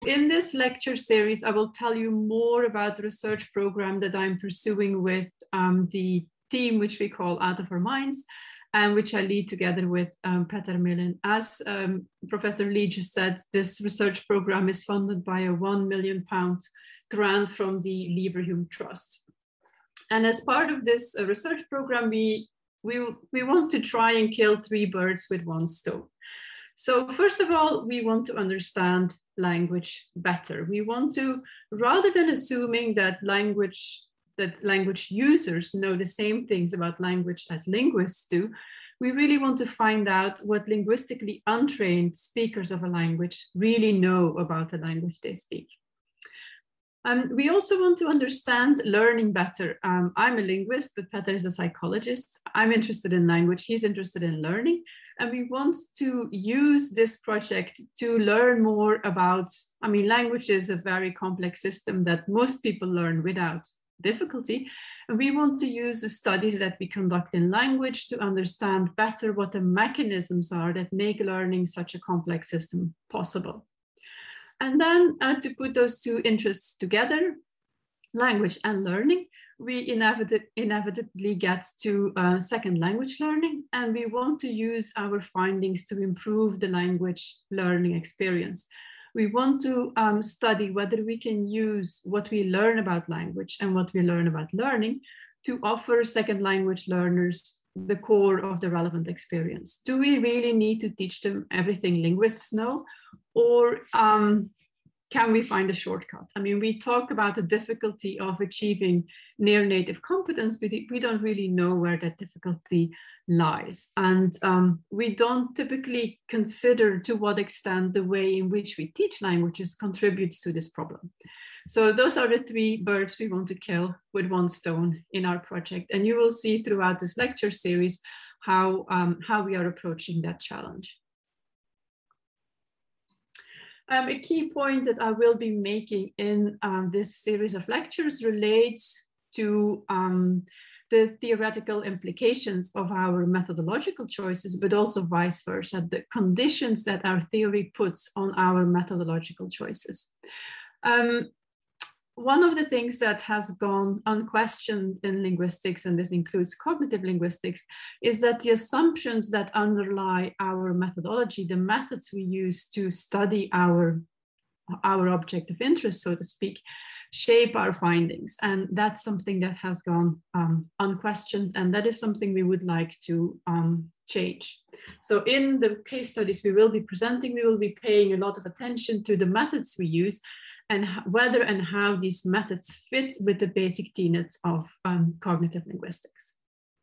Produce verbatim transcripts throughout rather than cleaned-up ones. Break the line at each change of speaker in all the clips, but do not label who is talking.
In this lecture series, I will tell you more about the research program that I'm pursuing with um, the team, which we call Out of Our Minds, and which I lead together with um, Peter Millen. As um, Professor Lee just said, this research program is funded by a one million pound grant from the Leverhulme Trust. And as part of this uh, research program, we, we, we want to try and kill three birds with one stone. So first of all, we want to understand language better. We want to, rather than assuming that language, that language users know the same things about language as linguists do, we really want to find out what linguistically untrained speakers of a language really know about the language they speak. Um, we also want to understand learning better. Um, I'm a linguist, but Peter is a psychologist. I'm interested in language, he's interested in learning. And we want to use this project to learn more about, I mean, language is a very complex system that most people learn without difficulty. And we want to use the studies that we conduct in language to understand better what the mechanisms are that make learning such a complex system possible. And then uh, to put those two interests together, language and learning, we inevitably, inevitably get to uh, second language learning, and we want to use our findings to improve the language learning experience. We want to um, study whether we can use what we learn about language and what we learn about learning to offer second language learners the core of the relevant experience. Do we really need to teach them everything linguists know? Or um, can we find a shortcut? I mean, we talk about the difficulty of achieving near native competence, but we don't really know where that difficulty lies. And um, we don't typically consider to what extent the way in which we teach languages contributes to this problem. So those are the three birds we want to kill with one stone in our project. And you will see throughout this lecture series how, um, how we are approaching that challenge. Um, a key point that I will be making in um, this series of lectures relates to um, the theoretical implications of our methodological choices, but also vice versa, the conditions that our theory puts on our methodological choices. Um, One of the things that has gone unquestioned in linguistics, and this includes cognitive linguistics, is that the assumptions that underlie our methodology, the methods we use to study our, our object of interest, so to speak, shape our findings. And that's something that has gone um, unquestioned, and that is something we would like to um, change. So in the case studies we will be presenting, we will be paying a lot of attention to the methods we use, and whether and how these methods fit with the basic tenets of um, cognitive linguistics.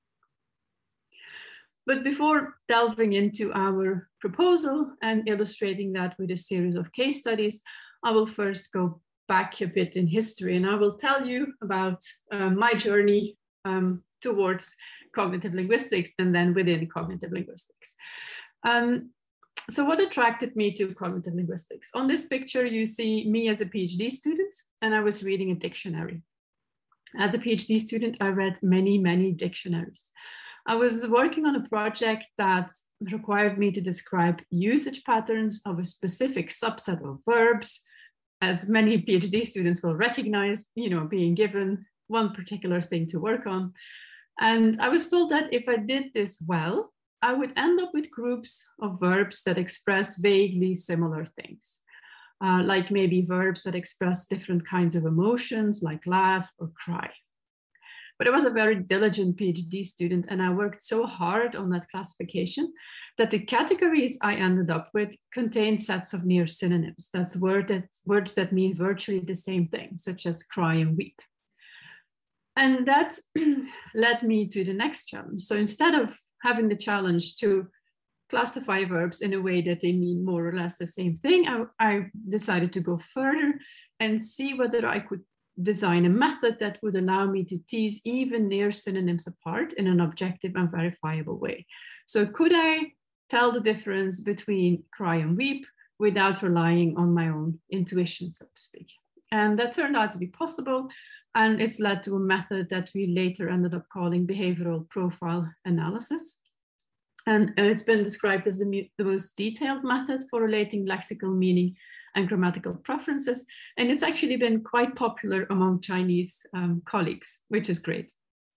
But before delving into our proposal and illustrating that with a series of case studies, I will first go back a bit in history, and I will tell you about uh, my journey um, towards cognitive linguistics and then within cognitive linguistics. Um, So what attracted me to cognitive linguistics? On this picture, you see me as a PhD student, and I was reading a dictionary. As a PhD student, I read many, many dictionaries. I was working on a project that required me to describe usage patterns of a specific subset of verbs. As many PhD students will recognize, you know, being given one particular thing to work on. And I was told that if I did this well, I would end up with groups of verbs that express vaguely similar things, uh, like maybe verbs that express different kinds of emotions, like laugh or cry. But I was a very diligent PhD student, and I worked so hard on that classification that the categories I ended up with contained sets of near synonyms. That's word that, words that mean virtually the same thing, such as cry and weep. And that led me to the next challenge. So instead of having the challenge to classify verbs in a way that they mean more or less the same thing, I, I decided to go further and see whether I could design a method that would allow me to tease even near synonyms apart in an objective and verifiable way. So could I tell the difference between cry and weep without relying on my own intuition, so to speak? And that turned out to be possible. And it's led to a method that we later ended up calling behavioral profile analysis. And it's been described as the, the most detailed method for relating lexical meaning and grammatical preferences. And it's actually been quite popular among Chinese um, colleagues, which is great.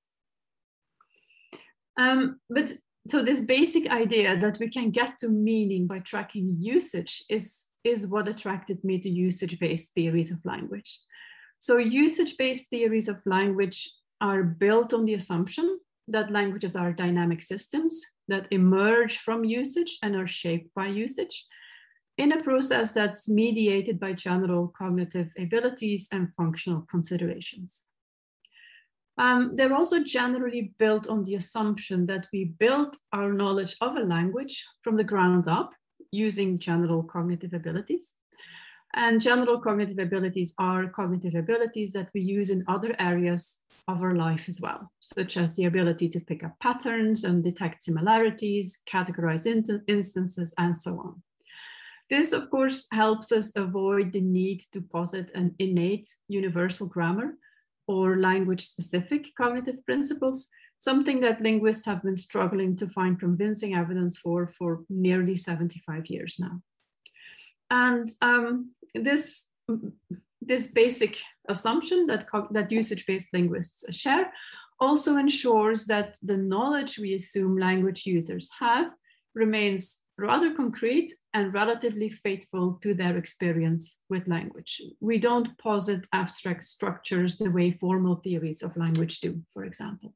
Um, but so this basic idea that we can get to meaning by tracking usage is, is what attracted me to usage-based theories of language. So usage-based theories of language are built on the assumption that languages are dynamic systems that emerge from usage and are shaped by usage in a process that's mediated by general cognitive abilities and functional considerations. Um, they're also generally built on the assumption that we build our knowledge of a language from the ground up using general cognitive abilities. And general cognitive abilities are cognitive abilities that we use in other areas of our life as well, such as the ability to pick up patterns and detect similarities, categorize in instances, and so on. This, of course, helps us avoid the need to posit an innate universal grammar or language-specific cognitive principles, something that linguists have been struggling to find convincing evidence for for nearly seventy-five years now. And um, this, this basic assumption that, that usage-based linguists share also ensures that the knowledge we assume language users have remains rather concrete and relatively faithful to their experience with language. We don't posit abstract structures the way formal theories of language do, for example.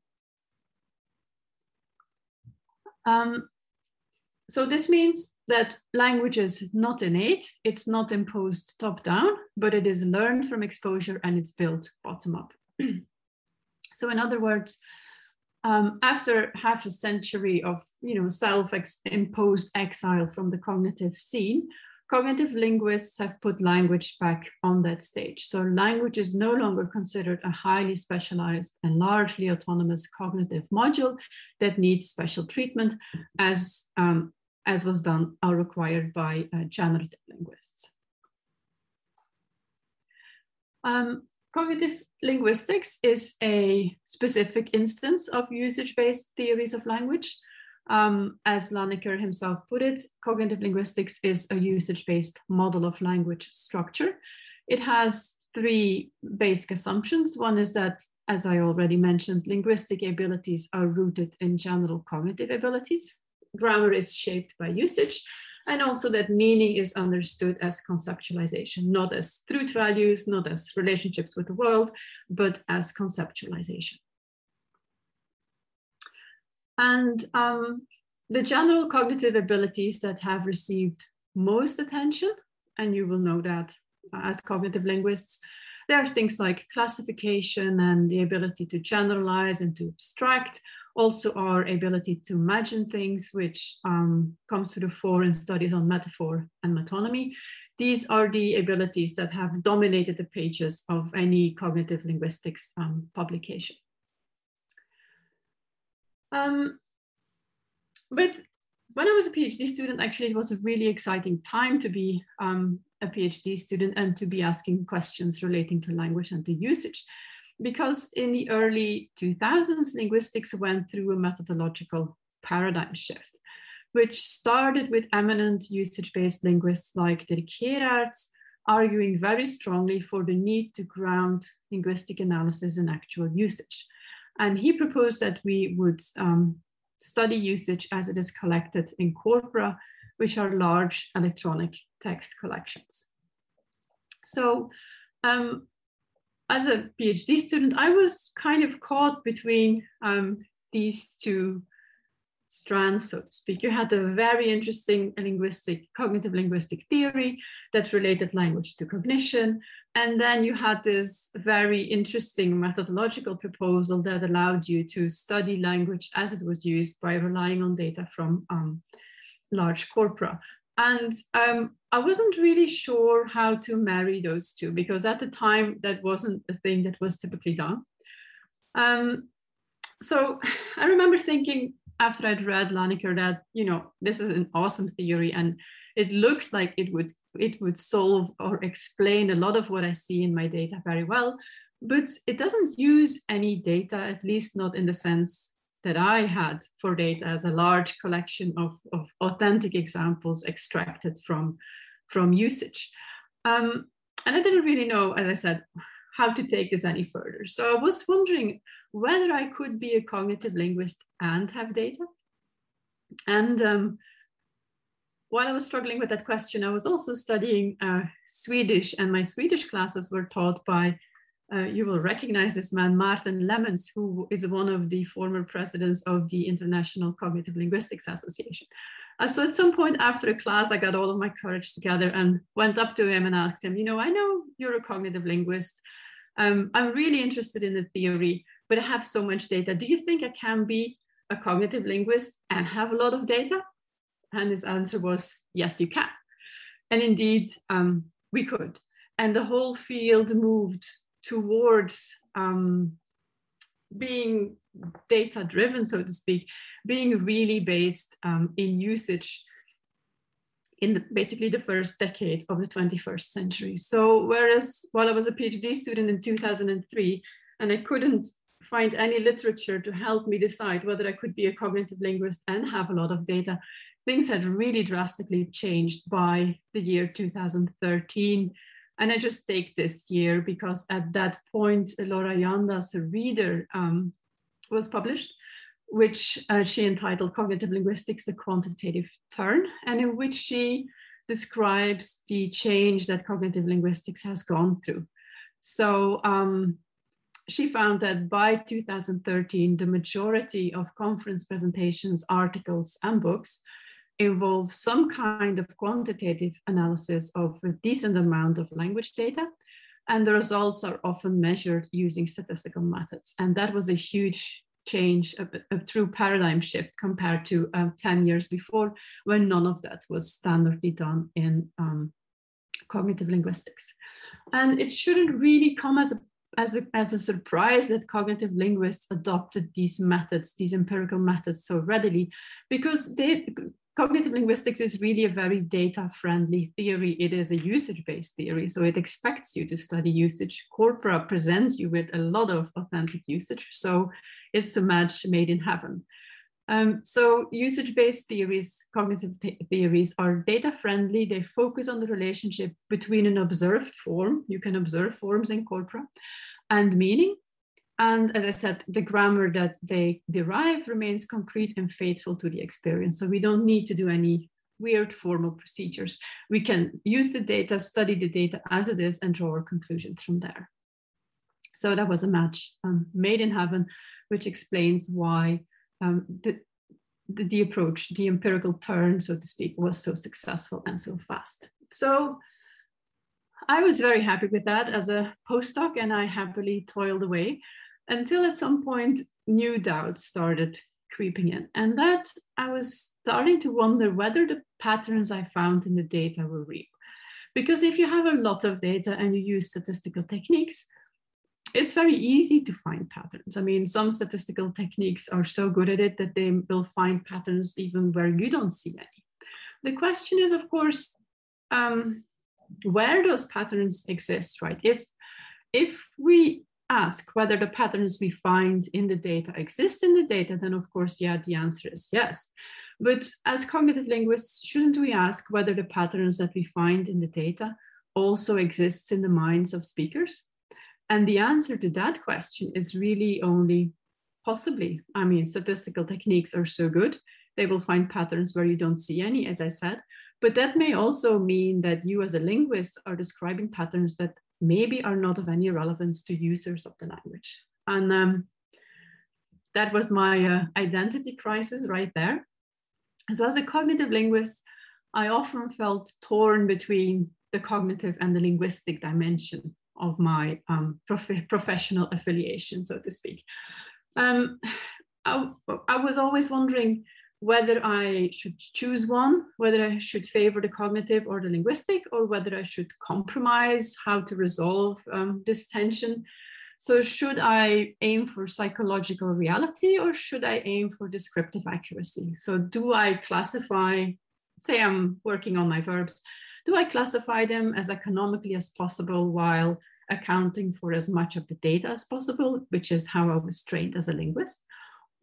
Um, So this means that language is not innate, it's not imposed top down, but it is learned from exposure and it's built bottom up. So in other words, um, after half a century of you know, self-imposed exile from the cognitive scene, cognitive linguists have put language back on that stage. So language is no longer considered a highly specialized and largely autonomous cognitive module that needs special treatment, as, um, as was done or required by uh, generative linguists. Um, cognitive linguistics is a specific instance of usage-based theories of language. Um, as Laniker himself put it, cognitive linguistics is a usage-based model of language structure. It has three basic assumptions. One is that, as I already mentioned, linguistic abilities are rooted in general cognitive abilities. Grammar is shaped by usage, and also that meaning is understood as conceptualization, not as truth values, not as relationships with the world, but as conceptualization. And um, the general cognitive abilities that have received most attention, and you will know that uh, as cognitive linguists, there are things like classification and the ability to generalize and to abstract, also our ability to imagine things, which um, comes to the fore in studies on metaphor and metonymy. These are the abilities that have dominated the pages of any cognitive linguistics um, publication. Um, but when I was a PhD student, actually, it was a really exciting time to be um, a PhD student and to be asking questions relating to language and to usage. Because in the early two thousands, linguistics went through a methodological paradigm shift, which started with eminent usage-based linguists like Dirk Gerards arguing very strongly for the need to ground linguistic analysis in actual usage. And he proposed that we would um, study usage as it is collected in corpora, which are large electronic text collections. So um, as a PhD student, I was kind of caught between um, these two strands, so to speak. You had a very interesting linguistic, cognitive linguistic theory that related language to cognition. And then you had this very interesting methodological proposal that allowed you to study language as it was used by relying on data from um, large corpora. And um, I wasn't really sure how to marry those two, because at the time that wasn't a thing that was typically done. Um, so I remember thinking after I'd read Laniker that, you know, this is an awesome theory and it looks like it would, it would solve or explain a lot of what I see in my data very well, but it doesn't use any data, at least not in the sense that I had for data as a large collection of, of authentic examples extracted from, from usage. Um, and I didn't really know, as I said, how to take this any further. So I was wondering whether I could be a cognitive linguist and have data. And um, while I was struggling with that question, I was also studying uh, Swedish, and my Swedish classes were taught by, uh, you will recognize this man, Martin Lemmens, who is one of the former presidents of the International Cognitive Linguistics Association. Uh, so at some point after a class, I got all of my courage together and went up to him and asked him, you know, I know you're a cognitive linguist. Um, I'm really interested in the theory, but I have so much data. Do you think I can be a cognitive linguist and have a lot of data? And his answer was, yes, you can. And indeed, um, we could. And the whole field moved towards um, being data-driven, so to speak, being really based um, in usage in the, basically the first decade of the twenty-first century. So whereas while I was a PhD student in two thousand three, and I couldn't find any literature to help me decide whether I could be a cognitive linguist and have a lot of data, things had really drastically changed by the year two thousand thirteen. And I just take this year because at that point, Laura Yanda's Reader um, was published, which uh, she entitled Cognitive Linguistics, the Quantitative Turn, and in which she describes the change that cognitive linguistics has gone through. So um, she found that by two thousand thirteen, the majority of conference presentations, articles, and books involve some kind of quantitative analysis of a decent amount of language data, and the results are often measured using statistical methods. And that was a huge change, a, a true paradigm shift compared to um, ten years before, when none of that was standardly done in um, cognitive linguistics. And it shouldn't really come as a As a, as a surprise that cognitive linguists adopted these methods, these empirical methods so readily, because they, cognitive linguistics is really a very data-friendly theory. It is a usage-based theory, so it expects you to study usage. Corpora presents you with a lot of authentic usage, so it's a match made in heaven. Um, so usage-based theories, cognitive theories are data-friendly. They focus on the relationship between an observed form, you can observe forms in corpora, and meaning. And as I said, the grammar that they derive remains concrete and faithful to the experience. So we don't need to do any weird formal procedures. We can use the data, study the data as it is, and draw our conclusions from there. So that was a match um, made in heaven, which explains why um, the, the, the approach, the empirical turn, so to speak, was so successful and so fast. So I was very happy with that as a postdoc, and I happily toiled away until at some point new doubts started creeping in. And that I was starting to wonder whether the patterns I found in the data were real. Because if you have a lot of data and you use statistical techniques, it's very easy to find patterns. I mean, some statistical techniques are so good at it that they will find patterns even where you don't see any. The question is, of course, um, where those patterns exist, right? If, if we ask whether the patterns we find in the data exist in the data, then of course, yeah, the answer is yes. But as cognitive linguists, shouldn't we ask whether the patterns that we find in the data also exists in the minds of speakers? And the answer to that question is really only possibly. I mean, statistical techniques are so good, they will find patterns where you don't see any, as I said. But that may also mean that you as a linguist are describing patterns that maybe are not of any relevance to users of the language. And um, that was my uh, identity crisis right there. So as a cognitive linguist, I often felt torn between the cognitive and the linguistic dimension of my um, prof professional affiliation, so to speak. Um, I, I was always wondering whether I should choose one, whether I should favor the cognitive or the linguistic, or whether I should compromise, how to resolve um, this tension. So should I aim for psychological reality, or should I aim for descriptive accuracy? So do I classify, say I'm working on my verbs, do I classify them as economically as possible while accounting for as much of the data as possible, which is how I was trained as a linguist?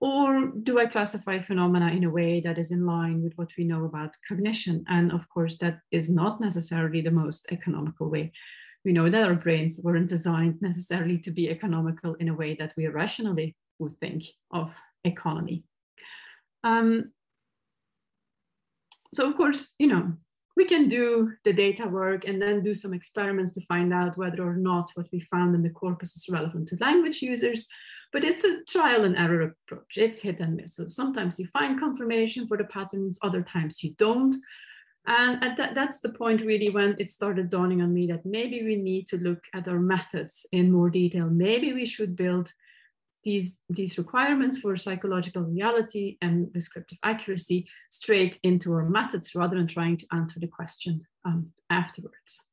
Or do I classify phenomena in a way that is in line with what we know about cognition? And of course, that is not necessarily the most economical way. We know that our brains weren't designed necessarily to be economical in a way that we rationally would think of economy. Um, so of course, you know, we can do the data work and then do some experiments to find out whether or not what we found in the corpus is relevant to language users. But it's a trial and error approach. It's hit and miss. So sometimes you find confirmation for the patterns, other times you don't. And at that, that's the point really when it started dawning on me that maybe we need to look at our methods in more detail. Maybe we should build these, these requirements for psychological reality and descriptive accuracy straight into our methods rather than trying to answer the question um, afterwards.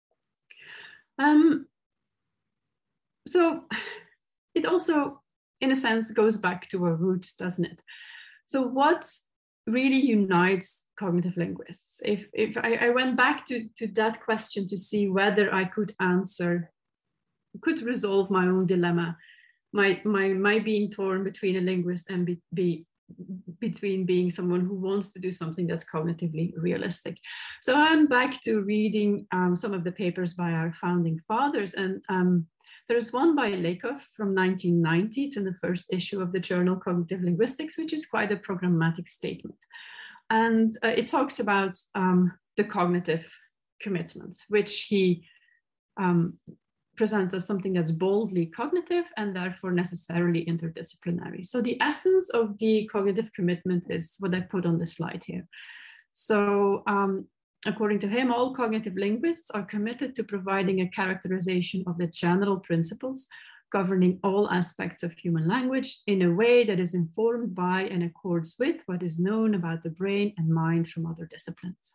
Um, so it also, in a sense, goes back to our roots, doesn't it? So what really unites cognitive linguists? If, if I, I went back to, to that question to see whether I could answer, could resolve my own dilemma, my, my, my being torn between a linguist and be, be, between being someone who wants to do something that's cognitively realistic. So I'm back to reading um, some of the papers by our founding fathers. And um, there's one by Lakoff from nineteen ninety. It's in the first issue of the journal Cognitive Linguistics, which is quite a programmatic statement. And uh, it talks about um, the cognitive commitment, which he um, presents as something that's boldly cognitive and therefore necessarily interdisciplinary. So the essence of the cognitive commitment is what I put on the slide here. So um, according to him, all cognitive linguists are committed to providing a characterization of the general principles governing all aspects of human language in a way that is informed by and accords with what is known about the brain and mind from other disciplines.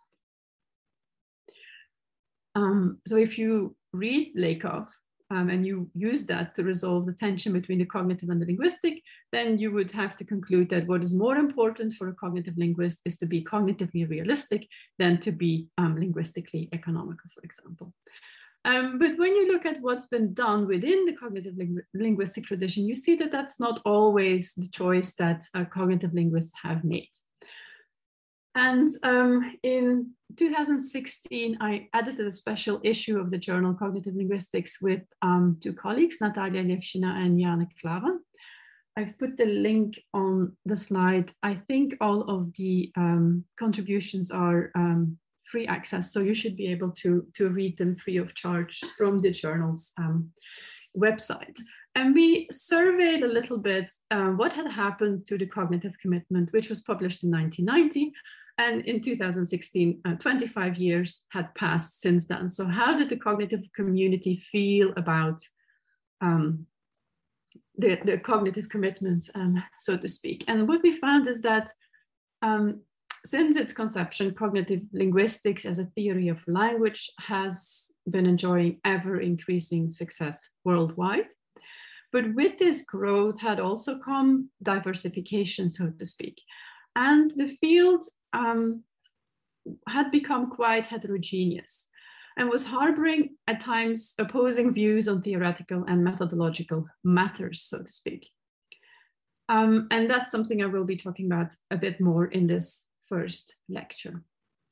Um, so if you read Lakoff um, and you use that to resolve the tension between the cognitive and the linguistic, then you would have to conclude that what is more important for a cognitive linguist is to be cognitively realistic than to be um, linguistically economical, for example. Um, but when you look at what's been done within the cognitive ling linguistic tradition, you see that that's not always the choice that uh, cognitive linguists have made. And um, in two thousand sixteen, I edited a special issue of the journal Cognitive Linguistics with um, two colleagues, Natalia Levshina and Jana Klavan. I've put the link on the slide. I think all of the um, contributions are um, free access, so you should be able to, to read them free of charge from the journal's um, website. And we surveyed a little bit uh, what had happened to the cognitive commitment, which was published in nineteen ninety. And in two thousand sixteen, uh, twenty-five years had passed since then. So how did the cognitive community feel about um, the, the cognitive commitments, um, so to speak? And what we found is that um, since its conception, cognitive linguistics as a theory of language has been enjoying ever increasing success worldwide. But with this growth had also come diversification, so to speak. And the field um, had become quite heterogeneous and was harboring at times opposing views on theoretical and methodological matters, so to speak. Um, and that's something I will be talking about a bit more in this first lecture.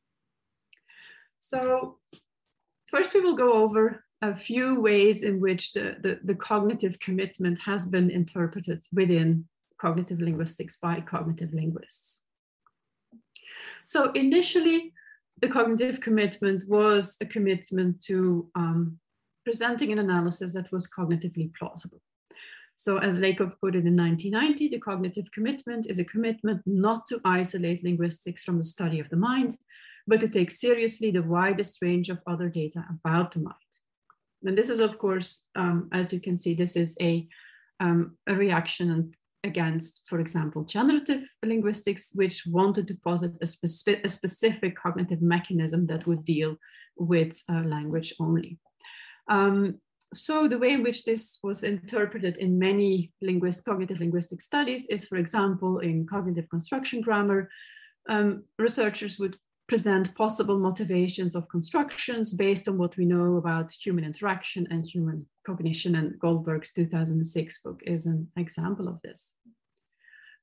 So first we will go over a few ways in which the, the, the cognitive commitment has been interpreted within cognitive linguistics by cognitive linguists. So initially, the cognitive commitment was a commitment to um, presenting an analysis that was cognitively plausible. So as Lakoff put it in nineteen ninety, the cognitive commitment is a commitment not to isolate linguistics from the study of the mind, but to take seriously the widest range of other data about the mind. And this is, of course, um, as you can see, this is a, um, a reaction against, for example, generative linguistics, which wanted to posit a, speci a specific cognitive mechanism that would deal with uh, language only. Um, so the way in which this was interpreted in many linguist, cognitive linguistic studies is, for example, in cognitive construction grammar, um, researchers would present possible motivations of constructions based on what we know about human interaction and human cognition, and Goldberg's two thousand six book is an example of this.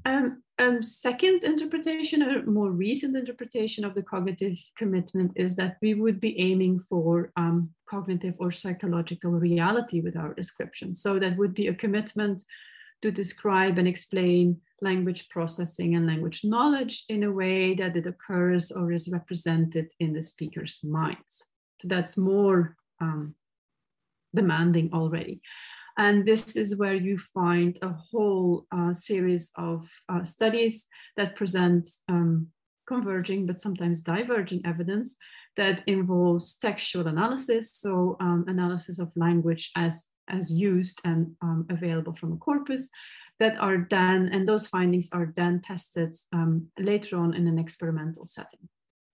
Um, um, second interpretation, a more recent interpretation of the cognitive commitment, is that we would be aiming for um, cognitive or psychological reality with our description. So that would be a commitment to describe and explain language processing and language knowledge in a way that it occurs or is represented in the speaker's minds. So that's more um, demanding already. And this is where you find a whole uh, series of uh, studies that present um, converging but sometimes diverging evidence that involves textual analysis, so um, analysis of language as, as used and um, available from a corpus, that are then, and those findings are then tested um, later on in an experimental setting.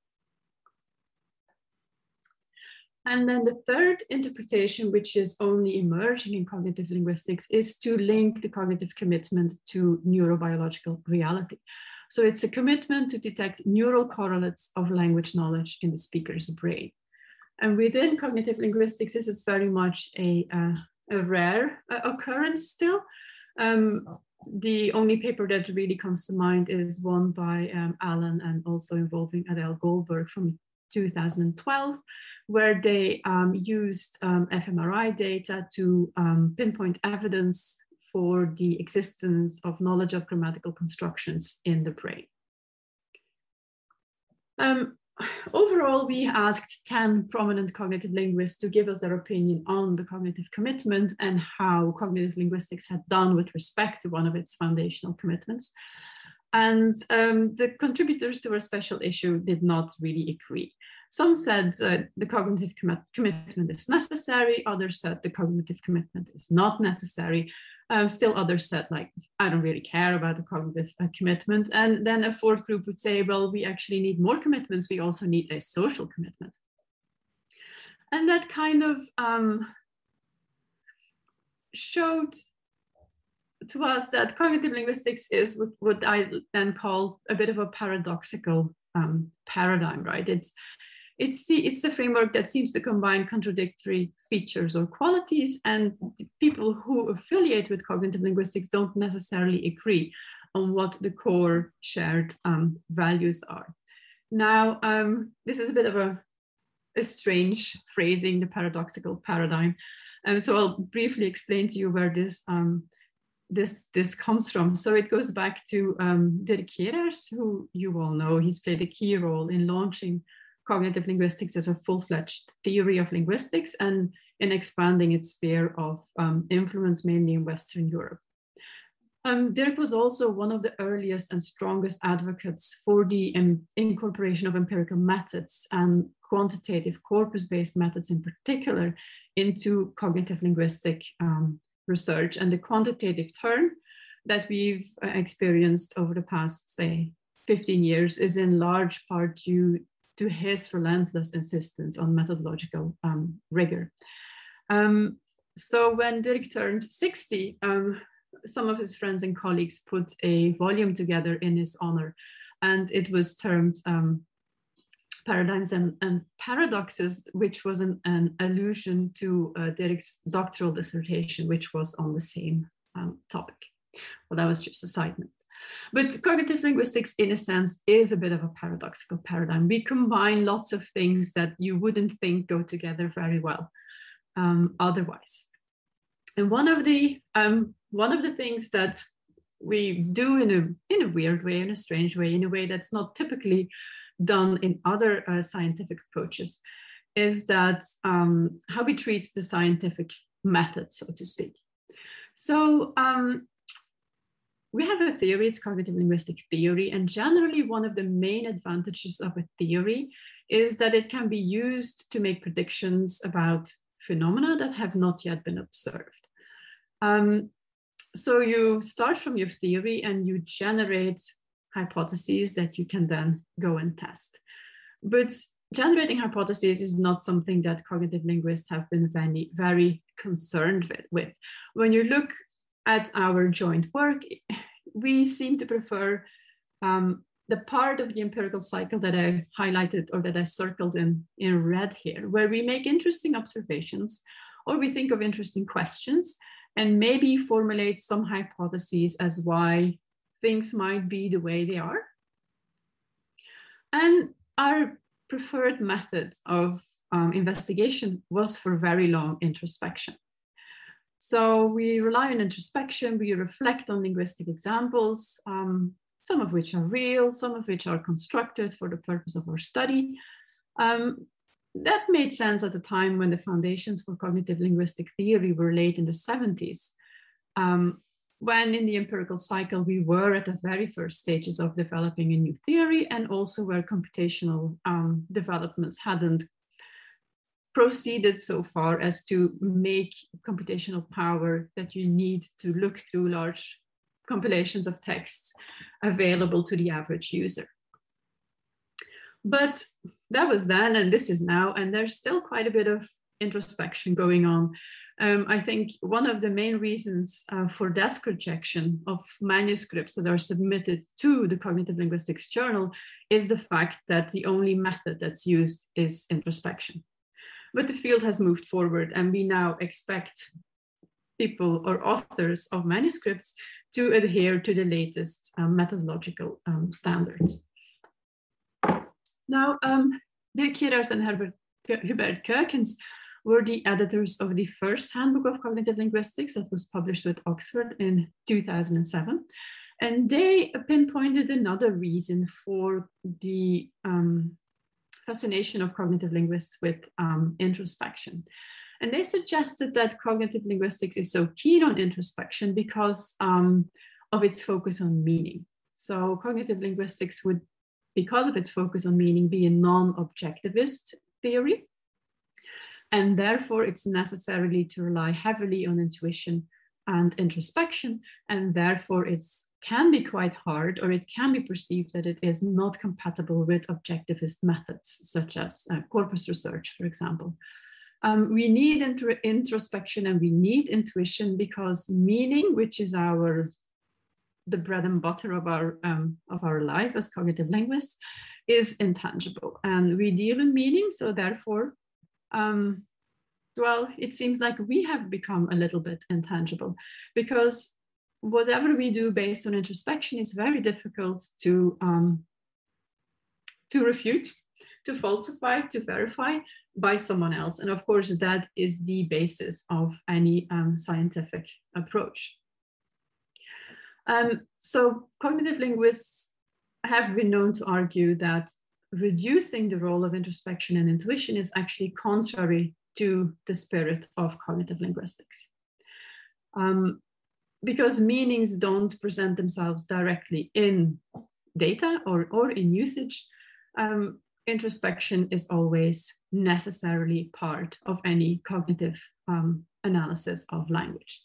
And then the third interpretation, which is only emerging in cognitive linguistics, is to link the cognitive commitment to neurobiological reality. So it's a commitment to detect neural correlates of language knowledge in the speaker's brain. And within cognitive linguistics, this is very much a, uh, a rare uh, occurrence still. Um, the only paper that really comes to mind is one by um, Allen and also involving Adele Goldberg from two thousand twelve, where they um, used um, fMRI data to um, pinpoint evidence for the existence of knowledge of grammatical constructions in the brain. Um, overall, we asked ten prominent cognitive linguists to give us their opinion on the cognitive commitment and how cognitive linguistics had done with respect to one of its foundational commitments. And um, the contributors to our special issue did not really agree. Some said uh, the cognitive com commitment is necessary, others said the cognitive commitment is not necessary. Uh, still others said, like, I don't really care about the cognitive uh, commitment. And then a fourth group would say, well, we actually need more commitments. We also need a social commitment. And that kind of um, showed to us that cognitive linguistics is what, what I then call a bit of a paradoxical um, paradigm, right? It's, it's, it's a framework that seems to combine contradictory features or qualities, and people who affiliate with cognitive linguistics don't necessarily agree on what the core shared um, values are. Now, um, this is a bit of a, a strange phrasing, the paradoxical paradigm. Um, so I'll briefly explain to you where this um, This, this comes from. So it goes back to um, Dirk Gerrers, who you all know. He's played a key role in launching cognitive linguistics as a full-fledged theory of linguistics and in expanding its sphere of um, influence, mainly in Western Europe. Um, Dirk was also one of the earliest and strongest advocates for the um, incorporation of empirical methods and quantitative corpus-based methods in particular into cognitive linguistic um, research. And the quantitative turn that we've uh, experienced over the past, say, fifteen years is in large part due to his relentless insistence on methodological um, rigor. Um, so when Dirk turned sixty, um, some of his friends and colleagues put a volume together in his honor, and it was termed um, Paradigms and, and Paradoxes, which was an, an allusion to uh, Dirk's doctoral dissertation, which was on the same um, topic. Well, that was just a side note. But cognitive linguistics, in a sense, is a bit of a paradoxical paradigm. We combine lots of things that you wouldn't think go together very well um, otherwise. And one of the um, one of the things that we do in a in a weird way, in a strange way, in a way that's not typically done in other uh, scientific approaches, is that um, how we treat the scientific method, so to speak. So um, we have a theory, it's cognitive linguistic theory, and generally one of the main advantages of a theory is that it can be used to make predictions about phenomena that have not yet been observed. Um, so you start from your theory and you generate hypotheses that you can then go and test. But generating hypotheses is not something that cognitive linguists have been very, very concerned with, with. When you look at our joint work, we seem to prefer um, the part of the empirical cycle that I highlighted or that I circled in, in red here, where we make interesting observations or we think of interesting questions and maybe formulate some hypotheses as why things might be the way they are. And our preferred method of um, investigation was for very long introspection. So we rely on introspection, we reflect on linguistic examples, um, some of which are real, some of which are constructed for the purpose of our study. Um, that made sense at a time when the foundations for cognitive linguistic theory were laid in the seventies, um, when in the empirical cycle we were at the very first stages of developing a new theory, and also where computational um, developments hadn't proceeded so far as to make computational power that you need to look through large compilations of texts available to the average user. But that was then, and this is now, and there's still quite a bit of introspection going on. Um, I think one of the main reasons uh, for desk rejection of manuscripts that are submitted to the Cognitive Linguistics Journal is the fact that the only method that's used is introspection. But the field has moved forward, and we now expect people or authors of manuscripts to adhere to the latest um, methodological um, standards. Now, um, Dirk Gerards and Herbert, Hubert Kuykens were the editors of the first handbook of cognitive linguistics that was published with Oxford in two thousand seven. And they pinpointed another reason for the um, fascination of cognitive linguists with um, introspection. And they suggested that cognitive linguistics is so keen on introspection because um, of its focus on meaning. So cognitive linguistics would, because of its focus on meaning, be a non-objectivist theory. And therefore it's necessarily to rely heavily on intuition and introspection. And therefore it's can be quite hard, or it can be perceived that it is not compatible with objectivist methods, such as uh, corpus research, for example. Um, we need intro introspection and we need intuition because meaning, which is our the bread and butter of our um, of our life as cognitive linguists, is intangible, and we deal in meaning. So therefore, um, well, it seems like we have become a little bit intangible, because whatever we do based on introspection is very difficult to um, to refute, to falsify, to verify by someone else. And of course, that is the basis of any um, scientific approach. Um, so cognitive linguists have been known to argue that reducing the role of introspection and intuition is actually contrary to the spirit of cognitive linguistics. Um, because meanings don't present themselves directly in data or, or in usage, um, introspection is always necessarily part of any cognitive um, analysis of language.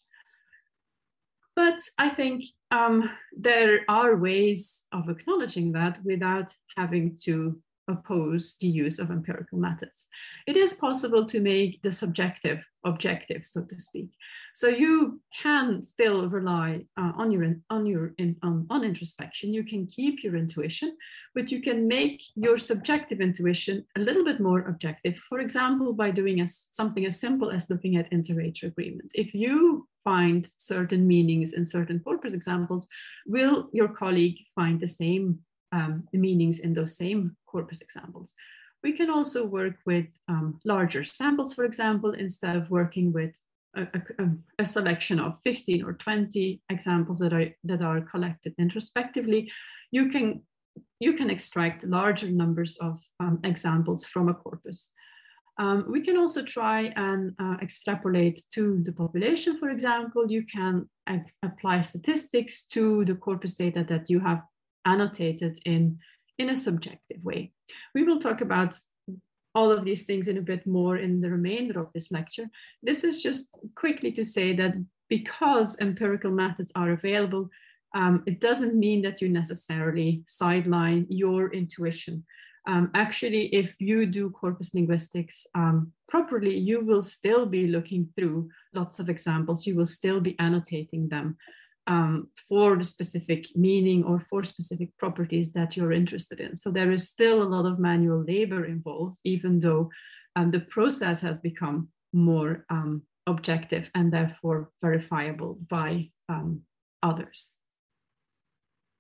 But I think um, there are ways of acknowledging that without having to oppose the use of empirical methods. It is possible to make the subjective objective, so to speak. So you can still rely uh, on your on your in, on, on introspection. You can keep your intuition, but you can make your subjective intuition a little bit more objective. For example, by doing a, something as simple as looking at inter-rater agreement. If you find certain meanings in certain corpus examples, will your colleague find the same um, meanings in those same corpus examples? We can also work with um, larger samples, for example, instead of working with a, a, a selection of fifteen or twenty examples that are, that are collected introspectively. You can, you can extract larger numbers of um, examples from a corpus. Um, we can also try and uh, extrapolate to the population, for example. You can apply statistics to the corpus data that you have annotated in, in a subjective way. We will talk about all of these things in a bit more in the remainder of this lecture. This is just quickly to say that because empirical methods are available, um, it doesn't mean that you necessarily sideline your intuition. Um, actually, if you do corpus linguistics um, properly, you will still be looking through lots of examples. You will still be annotating them um, for the specific meaning or for specific properties that you're interested in. So there is still a lot of manual labor involved, even though um, the process has become more um, objective and therefore verifiable by um, others.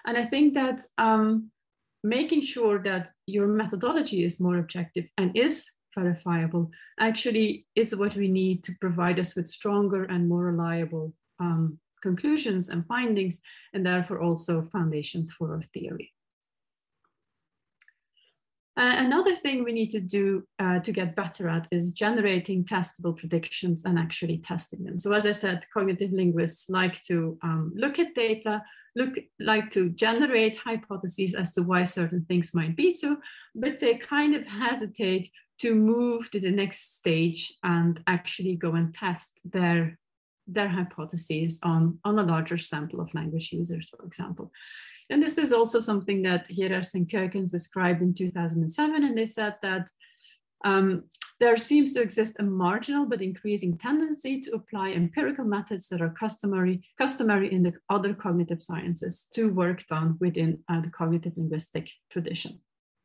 And I think that um, making sure that your methodology is more objective and is verifiable actually is what we need to provide us with stronger and more reliable um, conclusions and findings, and therefore also foundations for our theory. Uh, another thing we need to do uh, to get better at is generating testable predictions and actually testing them. So as I said, cognitive linguists like to um, look at data, look like to generate hypotheses as to why certain things might be so, but they kind of hesitate to move to the next stage and actually go and test their, their hypotheses on, on a larger sample of language users, for example. And this is also something that Gerards and Kuykens described in two thousand seven, and they said that um, there seems to exist a marginal but increasing tendency to apply empirical methods that are customary, customary in the other cognitive sciences to work done within uh, the cognitive linguistic tradition.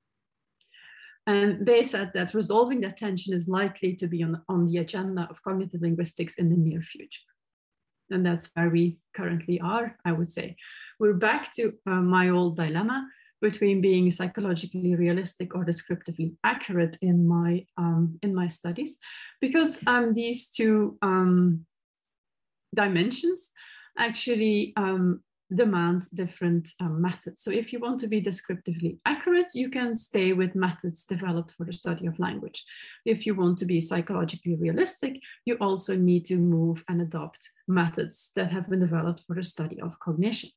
And they said that resolving that tension is likely to be on, on the agenda of cognitive linguistics in the near future. And that's where we currently are, I would say. We're back to uh, my old dilemma between being psychologically realistic or descriptively accurate in my, um, in my studies, because um, these two um, dimensions actually um, demand different um, methods. So if you want to be descriptively accurate, you can stay with methods developed for the study of language. If you want to be psychologically realistic, you also need to move and adopt methods that have been developed for the study of cognition.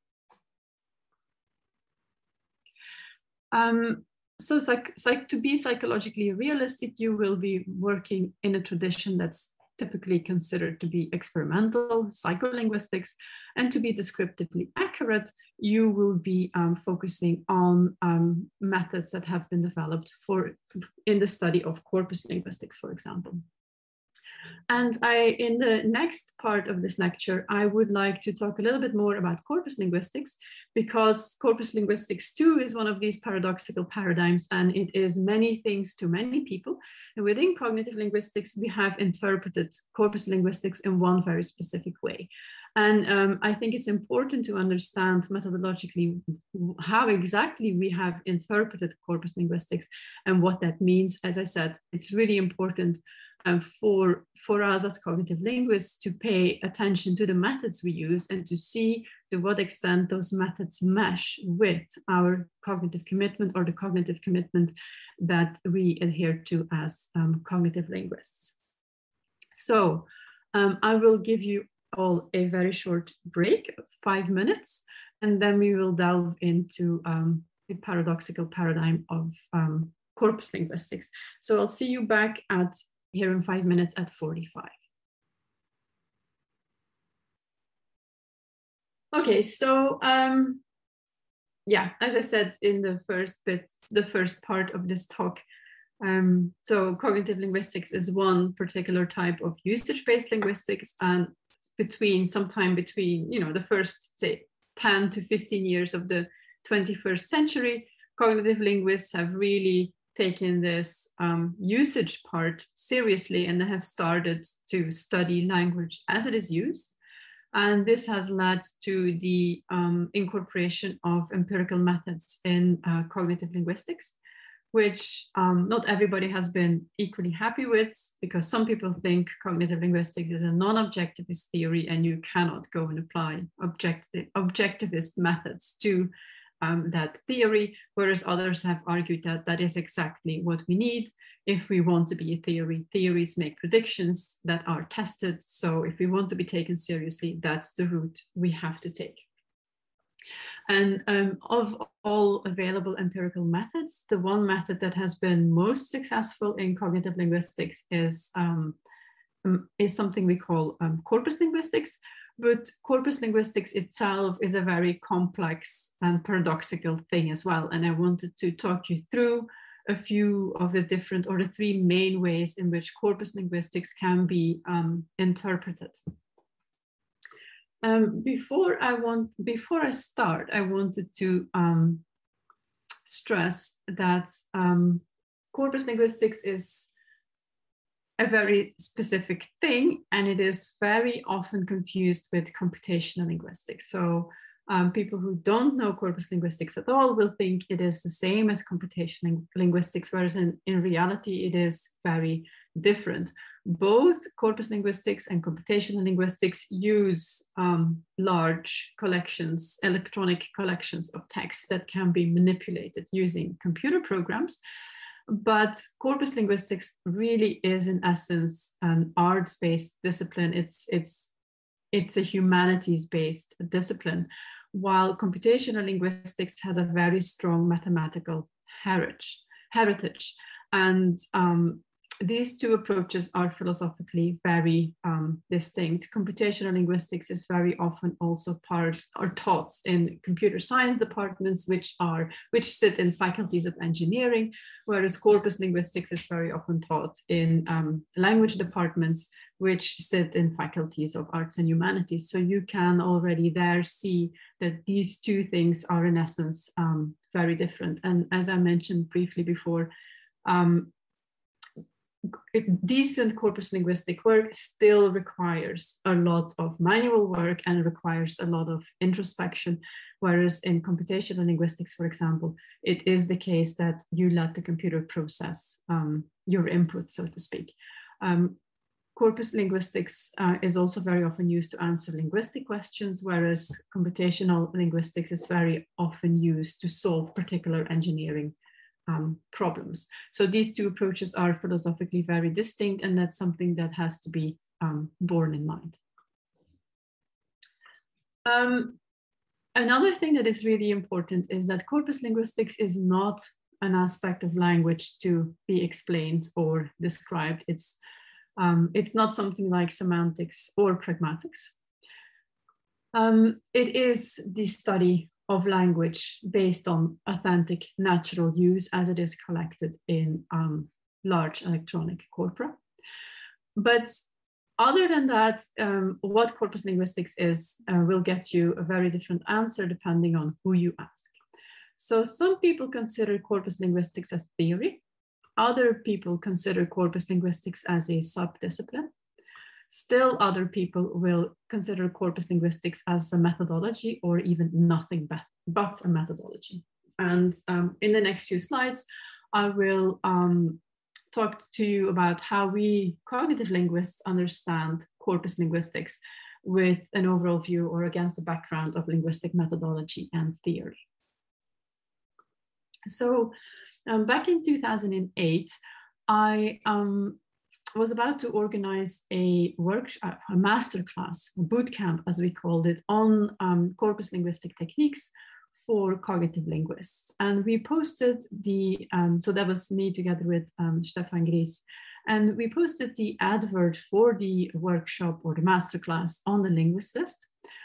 Um, so psych psych to be psychologically realistic, you will be working in a tradition that's typically considered to be experimental, psycholinguistics, and to be descriptively accurate, you will be um, focusing on um, methods that have been developed for in the study of corpus linguistics, for example. And I, in the next part of this lecture, I would like to talk a little bit more about corpus linguistics, because corpus linguistics too is one of these paradoxical paradigms, and it is many things to many people. And within cognitive linguistics, we have interpreted corpus linguistics in one very specific way. And um, I think it's important to understand methodologically how exactly we have interpreted corpus linguistics and what that means. As I said, it's really important um, for, for us as cognitive linguists to pay attention to the methods we use and to see to what extent those methods mesh with our cognitive commitment or the cognitive commitment that we adhere to as um, cognitive linguists. So um, I will give you all a very short break, five minutes, and then we will delve into um, the paradoxical paradigm of um, corpus linguistics. So I'll see you back at here in five minutes at forty-five. Okay, so um, yeah, as I said in the first bit, the first part of this talk, um, so cognitive linguistics is one particular type of usage-based linguistics, and between sometime between, you know, the first, say, ten to fifteen years of the twenty-first century, cognitive linguists have really taken this um, usage part seriously, and they have started to study language as it is used. And this has led to the um, incorporation of empirical methods in uh, cognitive linguistics, which um, not everybody has been equally happy with, because some people think cognitive linguistics is a non-objectivist theory and you cannot go and apply objective, objectivist methods to um, that theory, whereas others have argued that that is exactly what we need if we want to be a theory. Theories make predictions that are tested, so if we want to be taken seriously, that's the route we have to take. And um, of all available empirical methods, the one method that has been most successful in cognitive linguistics is, um, um, is something we call um, corpus linguistics. But corpus linguistics itself is a very complex and paradoxical thing as well. And I wanted to talk you through a few of the different, or the three main ways in which corpus linguistics can be um, interpreted. Um, before I want, before I start, I wanted to um, stress that um, corpus linguistics is a very specific thing, and it is very often confused with computational linguistics. So Um, people who don't know corpus linguistics at all will think it is the same as computational linguistics, whereas in, in reality it is very different. Both corpus linguistics and computational linguistics use um, large collections, electronic collections of text that can be manipulated using computer programs. But corpus linguistics really is, in essence, an arts-based discipline. It's, it's, it's a humanities-based discipline, while computational linguistics has a very strong mathematical heritage. heritage. And um, these two approaches are philosophically very um, distinct. Computational linguistics is very often also part or taught in computer science departments, which are which sit in faculties of engineering, whereas corpus linguistics is very often taught in um, language departments, which sit in faculties of arts and humanities. So you can already there see that these two things are in essence um, very different. And as I mentioned briefly before, um, decent corpus linguistic work still requires a lot of manual work and requires a lot of introspection, whereas in computational linguistics, for example, it is the case that you let the computer process um, your input, so to speak. Um, corpus linguistics uh, is also very often used to answer linguistic questions, whereas computational linguistics is very often used to solve particular engineering Um, problems. So these two approaches are philosophically very distinct, and that's something that has to be um, borne in mind. Um, another thing that is really important is that corpus linguistics is not an aspect of language to be explained or described. It's, um, it's not something like semantics or pragmatics. Um, it is the study of language based on authentic natural use as it is collected in um, large electronic corpora. But other than that, um, what corpus linguistics is uh, will get you a very different answer depending on who you ask. So some people consider corpus linguistics as theory. Other people consider corpus linguistics as a subdiscipline. Still, other people will consider corpus linguistics as a methodology or even nothing but, but a methodology. And um, in the next few slides, I will um, talk to you about how we cognitive linguists understand corpus linguistics with an overall view or against the background of linguistic methodology and theory. So um, back in two thousand eight, I um, was about to organize a workshop, a masterclass, a boot camp, as we called it, on um, corpus linguistic techniques for cognitive linguists. And we posted the, um, so that was me together with um, Stefan Gries, and we posted the advert for the workshop or the masterclass on the Linguist List,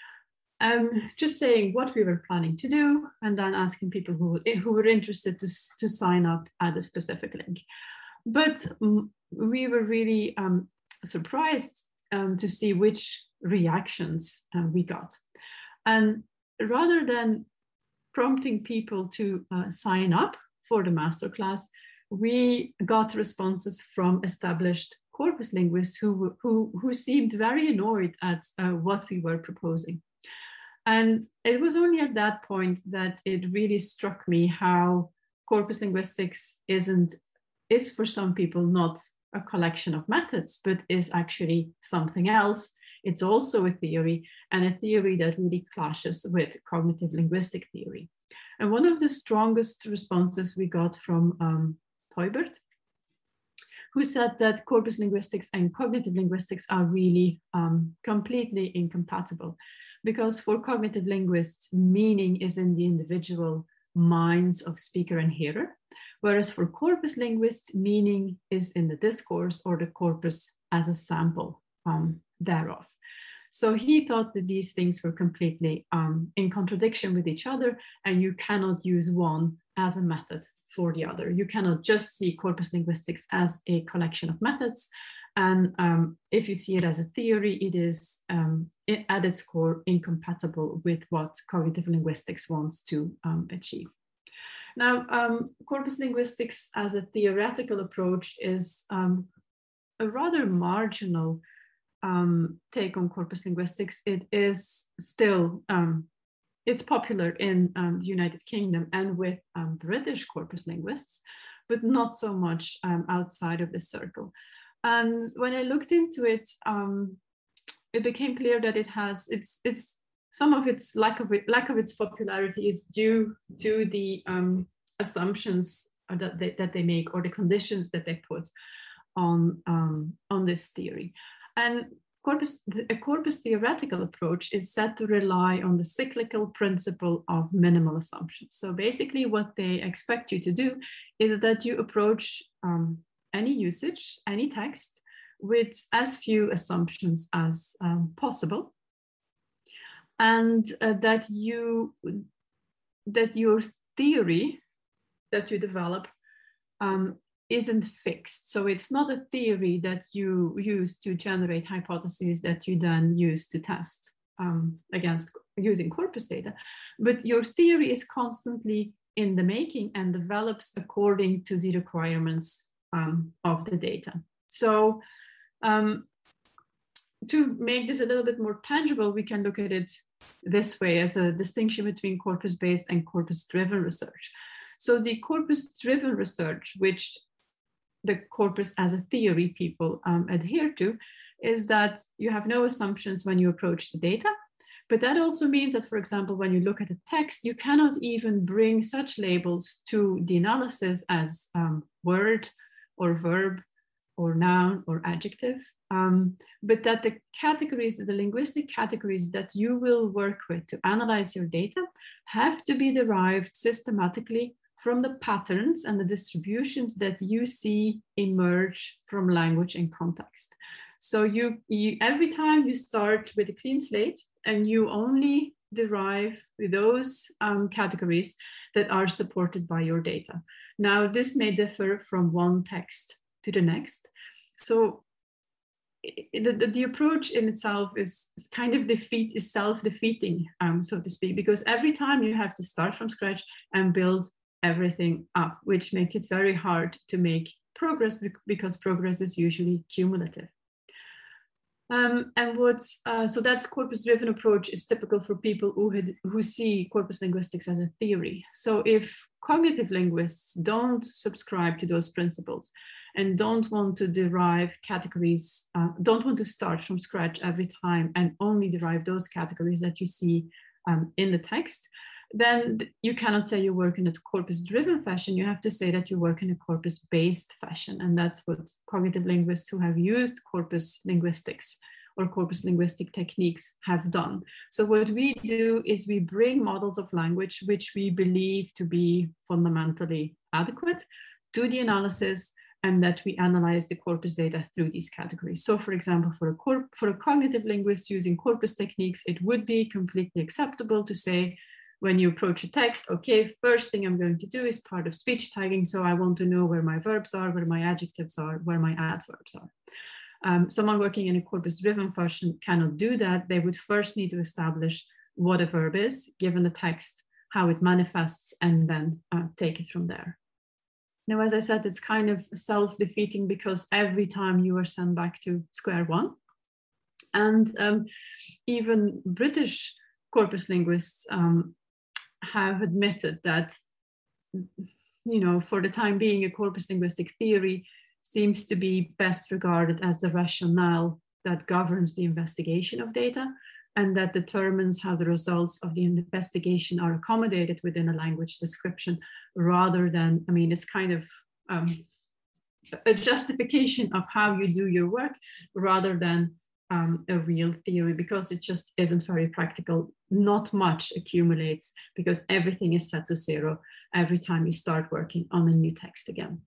um, just saying what we were planning to do, and then asking people who, who were interested to, to sign up at a specific link. But um, we were really um, surprised um, to see which reactions uh, we got. And rather than prompting people to uh, sign up for the masterclass, we got responses from established corpus linguists who, who, who seemed very annoyed at uh, what we were proposing. And it was only at that point that it really struck me how corpus linguistics isn't, is for some people not a collection of methods, but is actually something else. It's also a theory, and a theory that really clashes with cognitive linguistic theory. And one of the strongest responses we got from um, Teubert, who said that corpus linguistics and cognitive linguistics are really um, completely incompatible, because for cognitive linguists, meaning is in the individual minds of speaker and hearer, whereas for corpus linguists, meaning is in the discourse or the corpus as a sample um, thereof. So he thought that these things were completely um, in contradiction with each other, and you cannot use one as a method for the other. You cannot just see corpus linguistics as a collection of methods. And um, if you see it as a theory, it is um, it, at its core incompatible with what cognitive linguistics wants to um, achieve. Now, um, corpus linguistics as a theoretical approach is um, a rather marginal um, take on corpus linguistics. It is still um, it's popular in um, the United Kingdom and with um, British corpus linguists, but not so much um, outside of this circle. And when I looked into it, um, it became clear that it has, it's, it's some of its lack of it, lack of its popularity is due to the um, assumptions that they, that they make, or the conditions that they put on, um, on this theory. And corpus, a corpus theoretical approach is said to rely on the cyclical principle of minimal assumptions. So basically what they expect you to do is that you approach um, any usage, any text, with as few assumptions as um, possible, and uh, that you that your theory that you develop um, isn't fixed. So it's not a theory that you use to generate hypotheses that you then use to test um, against using corpus data, but your theory is constantly in the making and develops according to the requirements um, of the data. So um, to make this a little bit more tangible, we can look at it this way as a distinction between corpus-based and corpus-driven research. So the corpus-driven research, which the corpus as a theory people um, adhere to, is that you have no assumptions when you approach the data. But that also means that, for example, when you look at a text, you cannot even bring such labels to the analysis as um, word or verb or noun or adjective, um, but that the categories, the linguistic categories that you will work with to analyze your data have to be derived systematically from the patterns and the distributions that you see emerge from language and context. So you, you every time you start with a clean slate and you only derive those um, categories that are supported by your data. Now, this may differ from one text to the next. So the, the, the approach in itself is, is kind of defeat, is self-defeating, um, so to speak, because every time you have to start from scratch and build everything up, which makes it very hard to make progress because progress is usually cumulative. Um, and what's, uh, so that's corpus-driven approach is typical for people who, had, who see corpus linguistics as a theory. So if cognitive linguists don't subscribe to those principles and don't want to derive categories, uh, don't want to start from scratch every time and only derive those categories that you see um, in the text, then you cannot say you work in a corpus-driven fashion. You have to say that you work in a corpus-based fashion. And that's what cognitive linguists who have used corpus linguistics or corpus linguistic techniques have done. So what we do is we bring models of language which we believe to be fundamentally adequate to the analysis, and that we analyze the corpus data through these categories. So for example, for a, corp for a cognitive linguist using corpus techniques, it would be completely acceptable to say, when you approach a text, okay, first thing I'm going to do is part of speech tagging. So I want to know where my verbs are, where my adjectives are, where my adverbs are. Um, someone working in a corpus-driven fashion cannot do that. They would first need to establish what a verb is, given the text, how it manifests, and then uh, take it from there. Now, as I said, it's kind of self-defeating because every time you are sent back to square one. And um, even British corpus linguists um, have admitted that, you know, for the time being, a corpus linguistic theory seems to be best regarded as the rationale that governs the investigation of data and that determines how the results of the investigation are accommodated within a language description, rather than, I mean, it's kind of um, a justification of how you do your work rather than um, a real theory, because it just isn't very practical. Not much accumulates because everything is set to zero every time you start working on a new text again.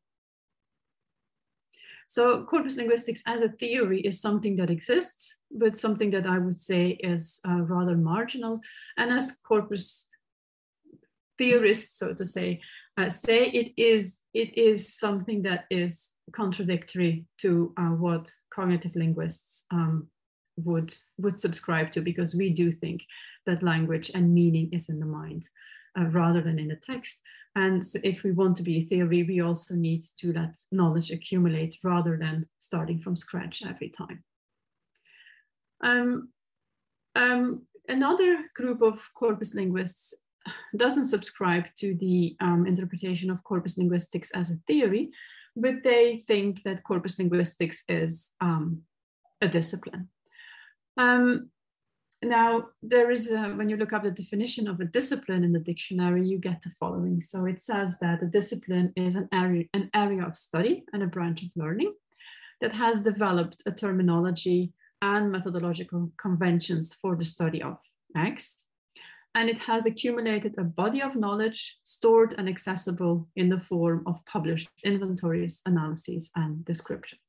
So corpus linguistics as a theory is something that exists, but something that I would say is uh, rather marginal. And as corpus theorists, so to say, uh, say it is, it is something that is contradictory to uh, what cognitive linguists um, would, would subscribe to, because we do think that language and meaning is in the mind uh, rather than in the text. And so if we want to be a theory, we also need to let knowledge accumulate rather than starting from scratch every time. Um, um, another group of corpus linguists doesn't subscribe to the um, interpretation of corpus linguistics as a theory, but they think that corpus linguistics is um, a discipline. Um, now, there is, a, when you look up the definition of a discipline in the dictionary, you get the following. So it says that a discipline is an area, an area of study and a branch of learning that has developed a terminology and methodological conventions for the study of X. And it has accumulated a body of knowledge stored and accessible in the form of published inventories, analyses, and descriptions.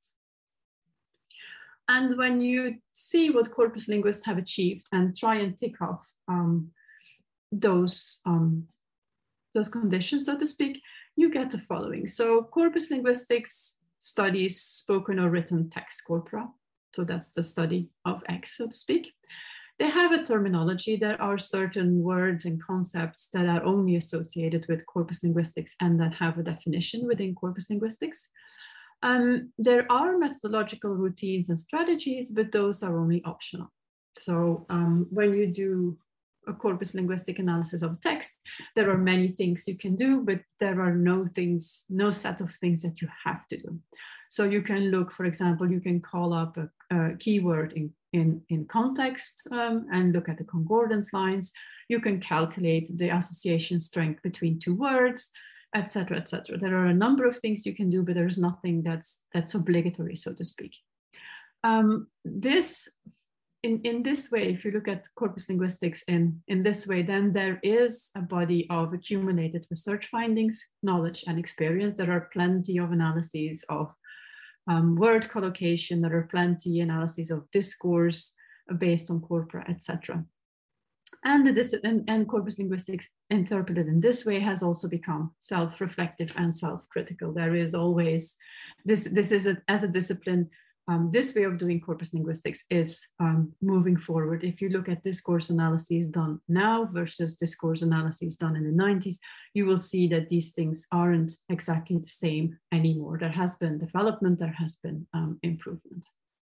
And when you see what corpus linguists have achieved and try and tick off um, those, um, those conditions, so to speak, you get the following. So corpus linguistics studies spoken or written text corpora. So that's the study of X, so to speak. They have a terminology. There are certain words and concepts that are only associated with corpus linguistics and that have a definition within corpus linguistics. Um, there are methodological routines and strategies, but those are only optional. So um, when you do a corpus linguistic analysis of text, there are many things you can do, but there are no things, no set of things that you have to do. So you can look, for example, you can call up a, a keyword in, in, in context um, and look at the concordance lines. You can calculate the association strength between two words, et cetera, et cetera. There are a number of things you can do, but there's nothing that's that's obligatory, so to speak. Um, this, in, in this way, if you look at corpus linguistics in, in this way, then there is a body of accumulated research findings, knowledge, and experience. There are plenty of analyses of um, word collocation. There are plenty analyses of discourse based on corpora, et cetera. And, the and, and corpus linguistics interpreted in this way has also become self-reflective and self-critical. There is always, this, this is a, as a discipline, um, this way of doing corpus linguistics is um, moving forward. If you look at discourse analyses done now versus discourse analyses done in the nineties, you will see that these things aren't exactly the same anymore. There has been development, there has been um, improvement.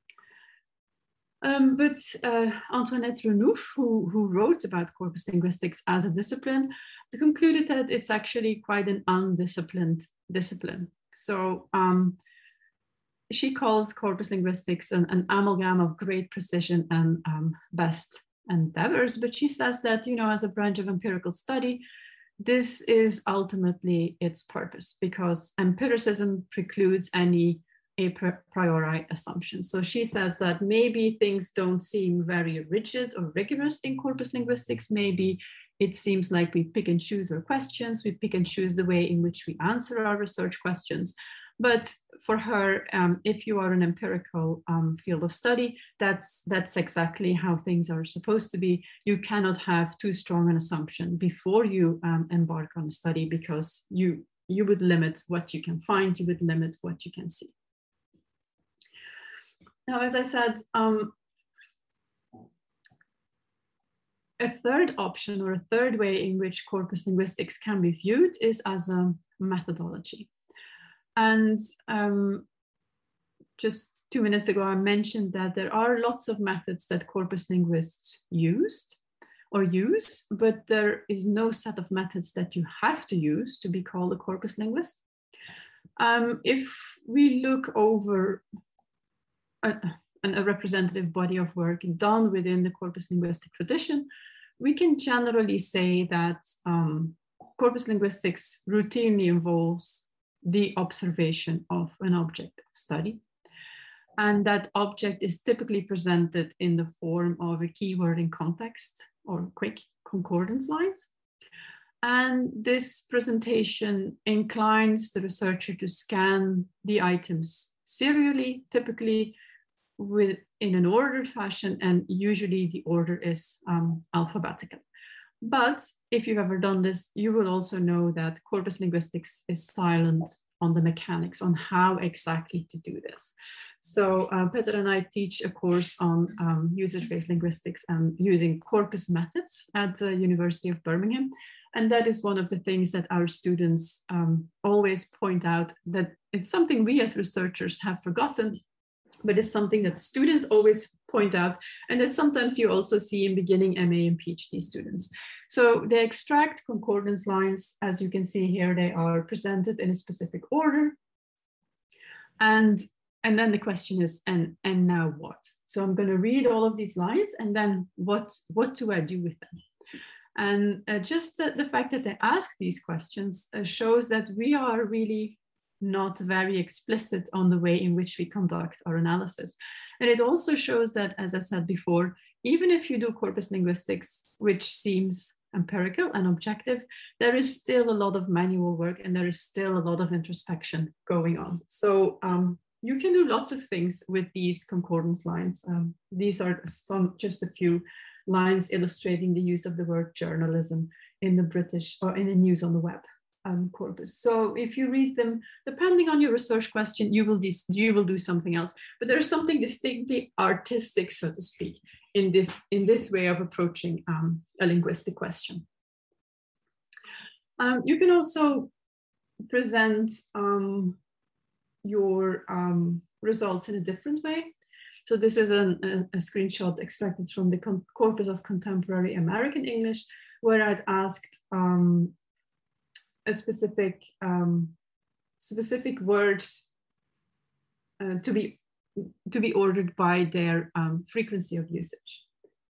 Um, but uh, Antoinette Renouf, who, who wrote about corpus linguistics as a discipline, concluded that it's actually quite an undisciplined discipline. So um, she calls corpus linguistics an, an amalgam of great precision and um, best endeavors, but she says that, you know, as a branch of empirical study, this is ultimately its purpose, because empiricism precludes any a priori assumption. So she says that maybe things don't seem very rigid or rigorous in corpus linguistics. Maybe it seems like we pick and choose our questions, we pick and choose the way in which we answer our research questions. But for her, um, if you are an empirical um, field of study, that's, that's exactly how things are supposed to be. You cannot have too strong an assumption before you um, embark on a study, because you, you would limit what you can find, you would limit what you can see. Now, as I said, um, a third option or a third way in which corpus linguistics can be viewed is as a methodology. And um, just two minutes ago, I mentioned that there are lots of methods that corpus linguists used or use, but there is no set of methods that you have to use to be called a corpus linguist. Um, if we look over A, a representative body of work done within the corpus linguistic tradition, we can generally say that um, corpus linguistics routinely involves the observation of an object of study. And that object is typically presented in the form of a keyword in context or quick concordance lines. And this presentation inclines the researcher to scan the items serially, typically with, in an ordered fashion, and usually the order is um, alphabetical. But if you've ever done this, you will also know that corpus linguistics is silent on the mechanics, on how exactly to do this. So uh, Peter and I teach a course on um, usage-based linguistics and using corpus methods at the University of Birmingham. And that is one of the things that our students um, always point out, that it's something we as researchers have forgotten, but it's something that students always point out, and that sometimes you also see in beginning M A and PhD students. So they extract concordance lines. As you can see here, they are presented in a specific order. And, and then the question is, and, and now what? So I'm going to read all of these lines, and then what, what do I do with them? And uh, just the, the fact that they ask these questions uh, shows that we are really not very explicit on the way in which we conduct our analysis. And it also shows that, as I said before, even if you do corpus linguistics, which seems empirical and objective, there is still a lot of manual work, and there is still a lot of introspection going on. So um, you can do lots of things with these concordance lines. Um, these are some, just a few lines illustrating the use of the word journalism in the British or in the news on the web um, corpus. So if you read them, depending on your research question, you will, you will do something else. But there is something distinctly artistic, so to speak, in this, in this way of approaching um, a linguistic question. Um, you can also present um, your um, results in a different way. So this is an, a, a screenshot extracted from the Corpus of Contemporary American English, where I'd asked um, a specific, um, specific words uh, to be to be ordered by their um, frequency of usage.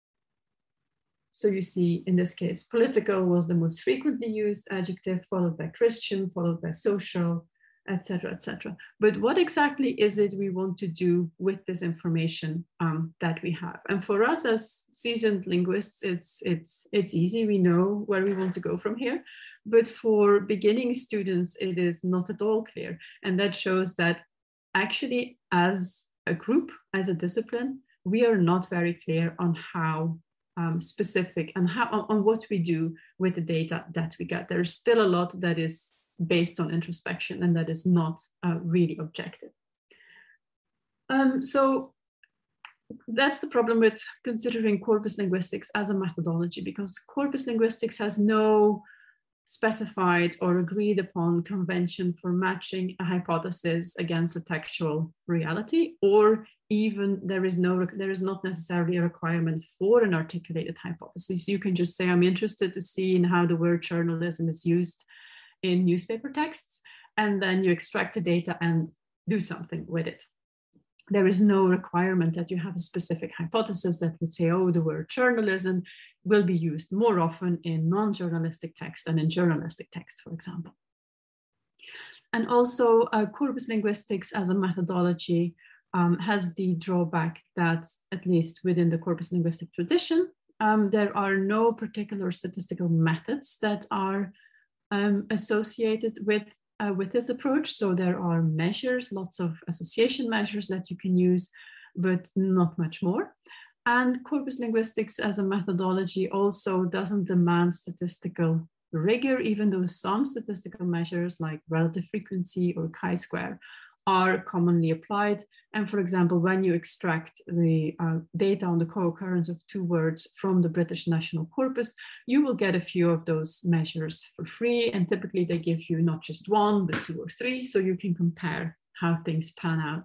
So you see, in this case, political was the most frequently used adjective, followed by Christian, followed by social, et cetera, et cetera. But what exactly is it we want to do with this information um, that we have? And for us as seasoned linguists, it's, it's, it's easy. We know where we want to go from here. But for beginning students, it is not at all clear. And that shows that actually, as a group, as a discipline, we are not very clear on how um, specific and how on, on what we do with the data that we get. There's still a lot that is based on introspection, and that is not uh, really objective. Um, so that's the problem with considering corpus linguistics as a methodology, because corpus linguistics has no specified or agreed upon convention for matching a hypothesis against a textual reality, or even there is no, there is not necessarily a requirement for an articulated hypothesis. You can just say, I'm interested to see in how the word journalism is used in newspaper texts, and then you extract the data and do something with it. There is no requirement that you have a specific hypothesis that would say, oh, the word journalism will be used more often in non-journalistic text than in journalistic text, for example. And also uh, corpus linguistics as a methodology um, has the drawback that, at least within the corpus linguistic tradition, um, there are no particular statistical methods that are Um, associated with, uh, with this approach. So there are measures, lots of association measures that you can use, but not much more. And corpus linguistics as a methodology also doesn't demand statistical rigor, even though some statistical measures like relative frequency or chi-square are commonly applied. And for example, when you extract the uh, data on the co-occurrence of two words from the British National Corpus, you will get a few of those measures for free. And typically they give you not just one, but two or three, so you can compare how things pan out.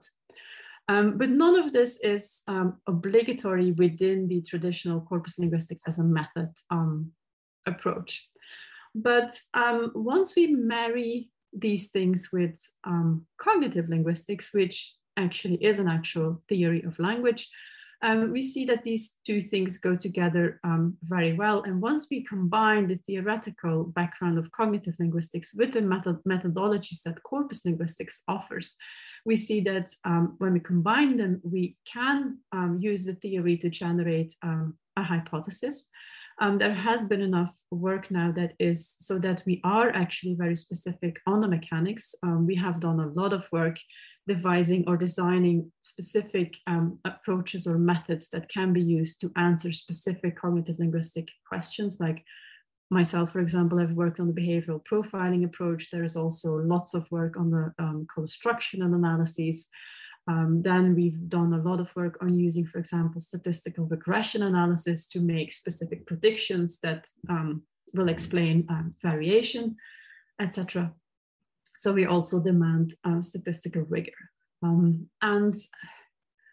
Um, but none of this is um, obligatory within the traditional corpus linguistics as a method um, approach. But um, once we marry these things with um, cognitive linguistics, which actually is an actual theory of language, um, we see that these two things go together um, very well. And once we combine the theoretical background of cognitive linguistics with the method methodologies that corpus linguistics offers, we see that um, when we combine them, we can um, use the theory to generate um, a hypothesis. Um, there has been enough work now that is so that we are actually very specific on the mechanics. Um, we have done a lot of work devising or designing specific um, approaches or methods that can be used to answer specific cognitive linguistic questions. Like myself, for example, I've worked on the behavioral profiling approach. There is also lots of work on the um, construction and analyses. Um, then we've done a lot of work on using, for example, statistical regression analysis to make specific predictions that um, will explain um, variation, et cetera. So we also demand uh, statistical rigor. Um, and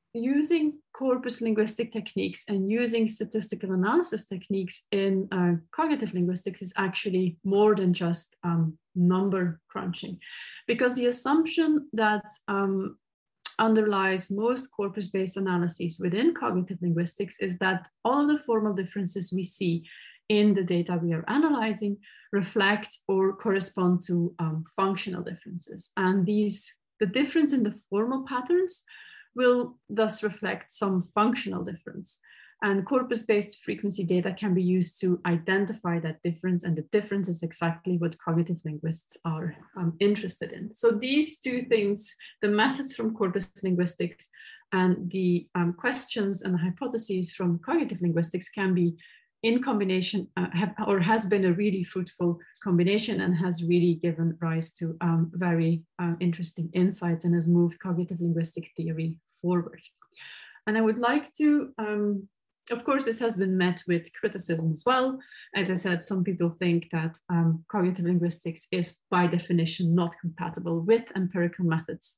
using corpus linguistic techniques and using statistical analysis techniques in uh, cognitive linguistics is actually more than just um, number crunching, because the assumption that um, underlies most corpus-based analyses within cognitive linguistics is that all of the formal differences we see in the data we are analyzing reflect or correspond to um, functional differences. And these, the difference in the formal patterns will thus reflect some functional difference. And corpus-based frequency data can be used to identify that difference, and the difference is exactly what cognitive linguists are um, interested in. So these two things, the methods from corpus linguistics and the um, questions and the hypotheses from cognitive linguistics, can be in combination, uh, have, or has been a really fruitful combination, and has really given rise to um, very uh, interesting insights, and has moved cognitive linguistic theory forward. And I would like to, um, of course, this has been met with criticism as well. As I said, some people think that um, cognitive linguistics is by definition not compatible with empirical methods.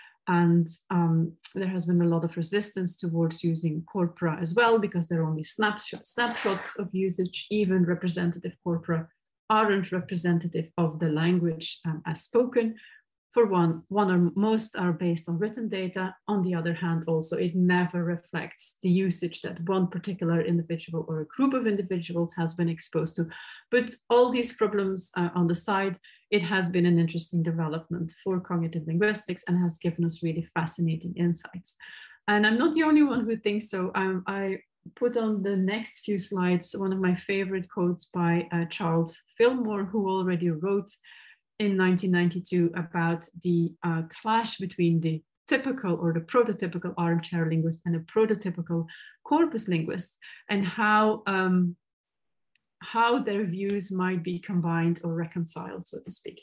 And um, there has been a lot of resistance towards using corpora as well, because they're only snapshot, snapshots of usage. Even representative corpora aren't representative of the language um, as spoken. For one, one or most are based on written data. On the other hand, also, it never reflects the usage that one particular individual or a group of individuals has been exposed to. But all these problems uh, on the side, it has been an interesting development for cognitive linguistics and has given us really fascinating insights. And I'm not the only one who thinks so. Um, I put on the next few slides one of my favorite quotes by uh, Charles Fillmore, who already wrote in nineteen ninety-two about the uh, clash between the typical or the prototypical armchair linguist and a prototypical corpus linguist, and how, um, how their views might be combined or reconciled, so to speak.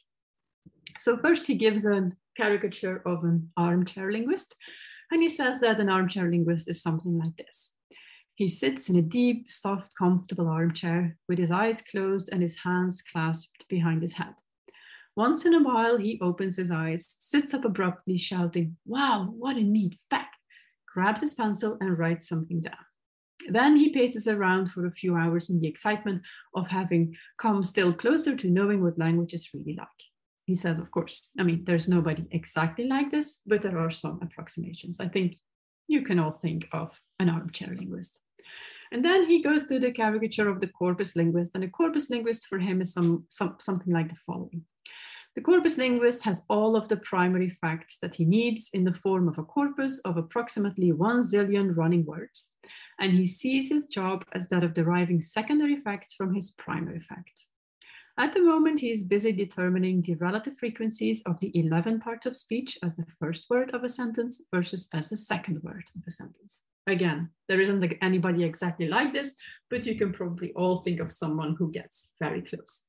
So first he gives a caricature of an armchair linguist, and he says that an armchair linguist is something like this. He sits in a deep, soft, comfortable armchair with his eyes closed and his hands clasped behind his head. Once in a while, he opens his eyes, sits up abruptly, shouting, "Wow, what a neat fact," grabs his pencil and writes something down. Then he paces around for a few hours in the excitement of having come still closer to knowing what language is really like. He says, of course, I mean, there's nobody exactly like this, but there are some approximations. I think you can all think of an armchair linguist. And then he goes to the caricature of the corpus linguist, and a corpus linguist for him is some, some, something like the following. The corpus linguist has all of the primary facts that he needs in the form of a corpus of approximately one zillion running words, and he sees his job as that of deriving secondary facts from his primary facts. At the moment, he is busy determining the relative frequencies of the eleven parts of speech as the first word of a sentence versus as the second word of a sentence. Again, there isn't anybody exactly like this, but you can probably all think of someone who gets very close.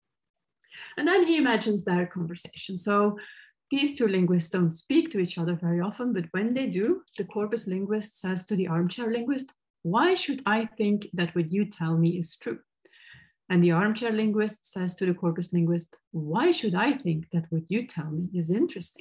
And then he imagines their conversation. So these two linguists don't speak to each other very often, but when they do, the corpus linguist says to the armchair linguist, "Why should I think that what you tell me is true?" And the armchair linguist says to the corpus linguist, "Why should I think that what you tell me is interesting?"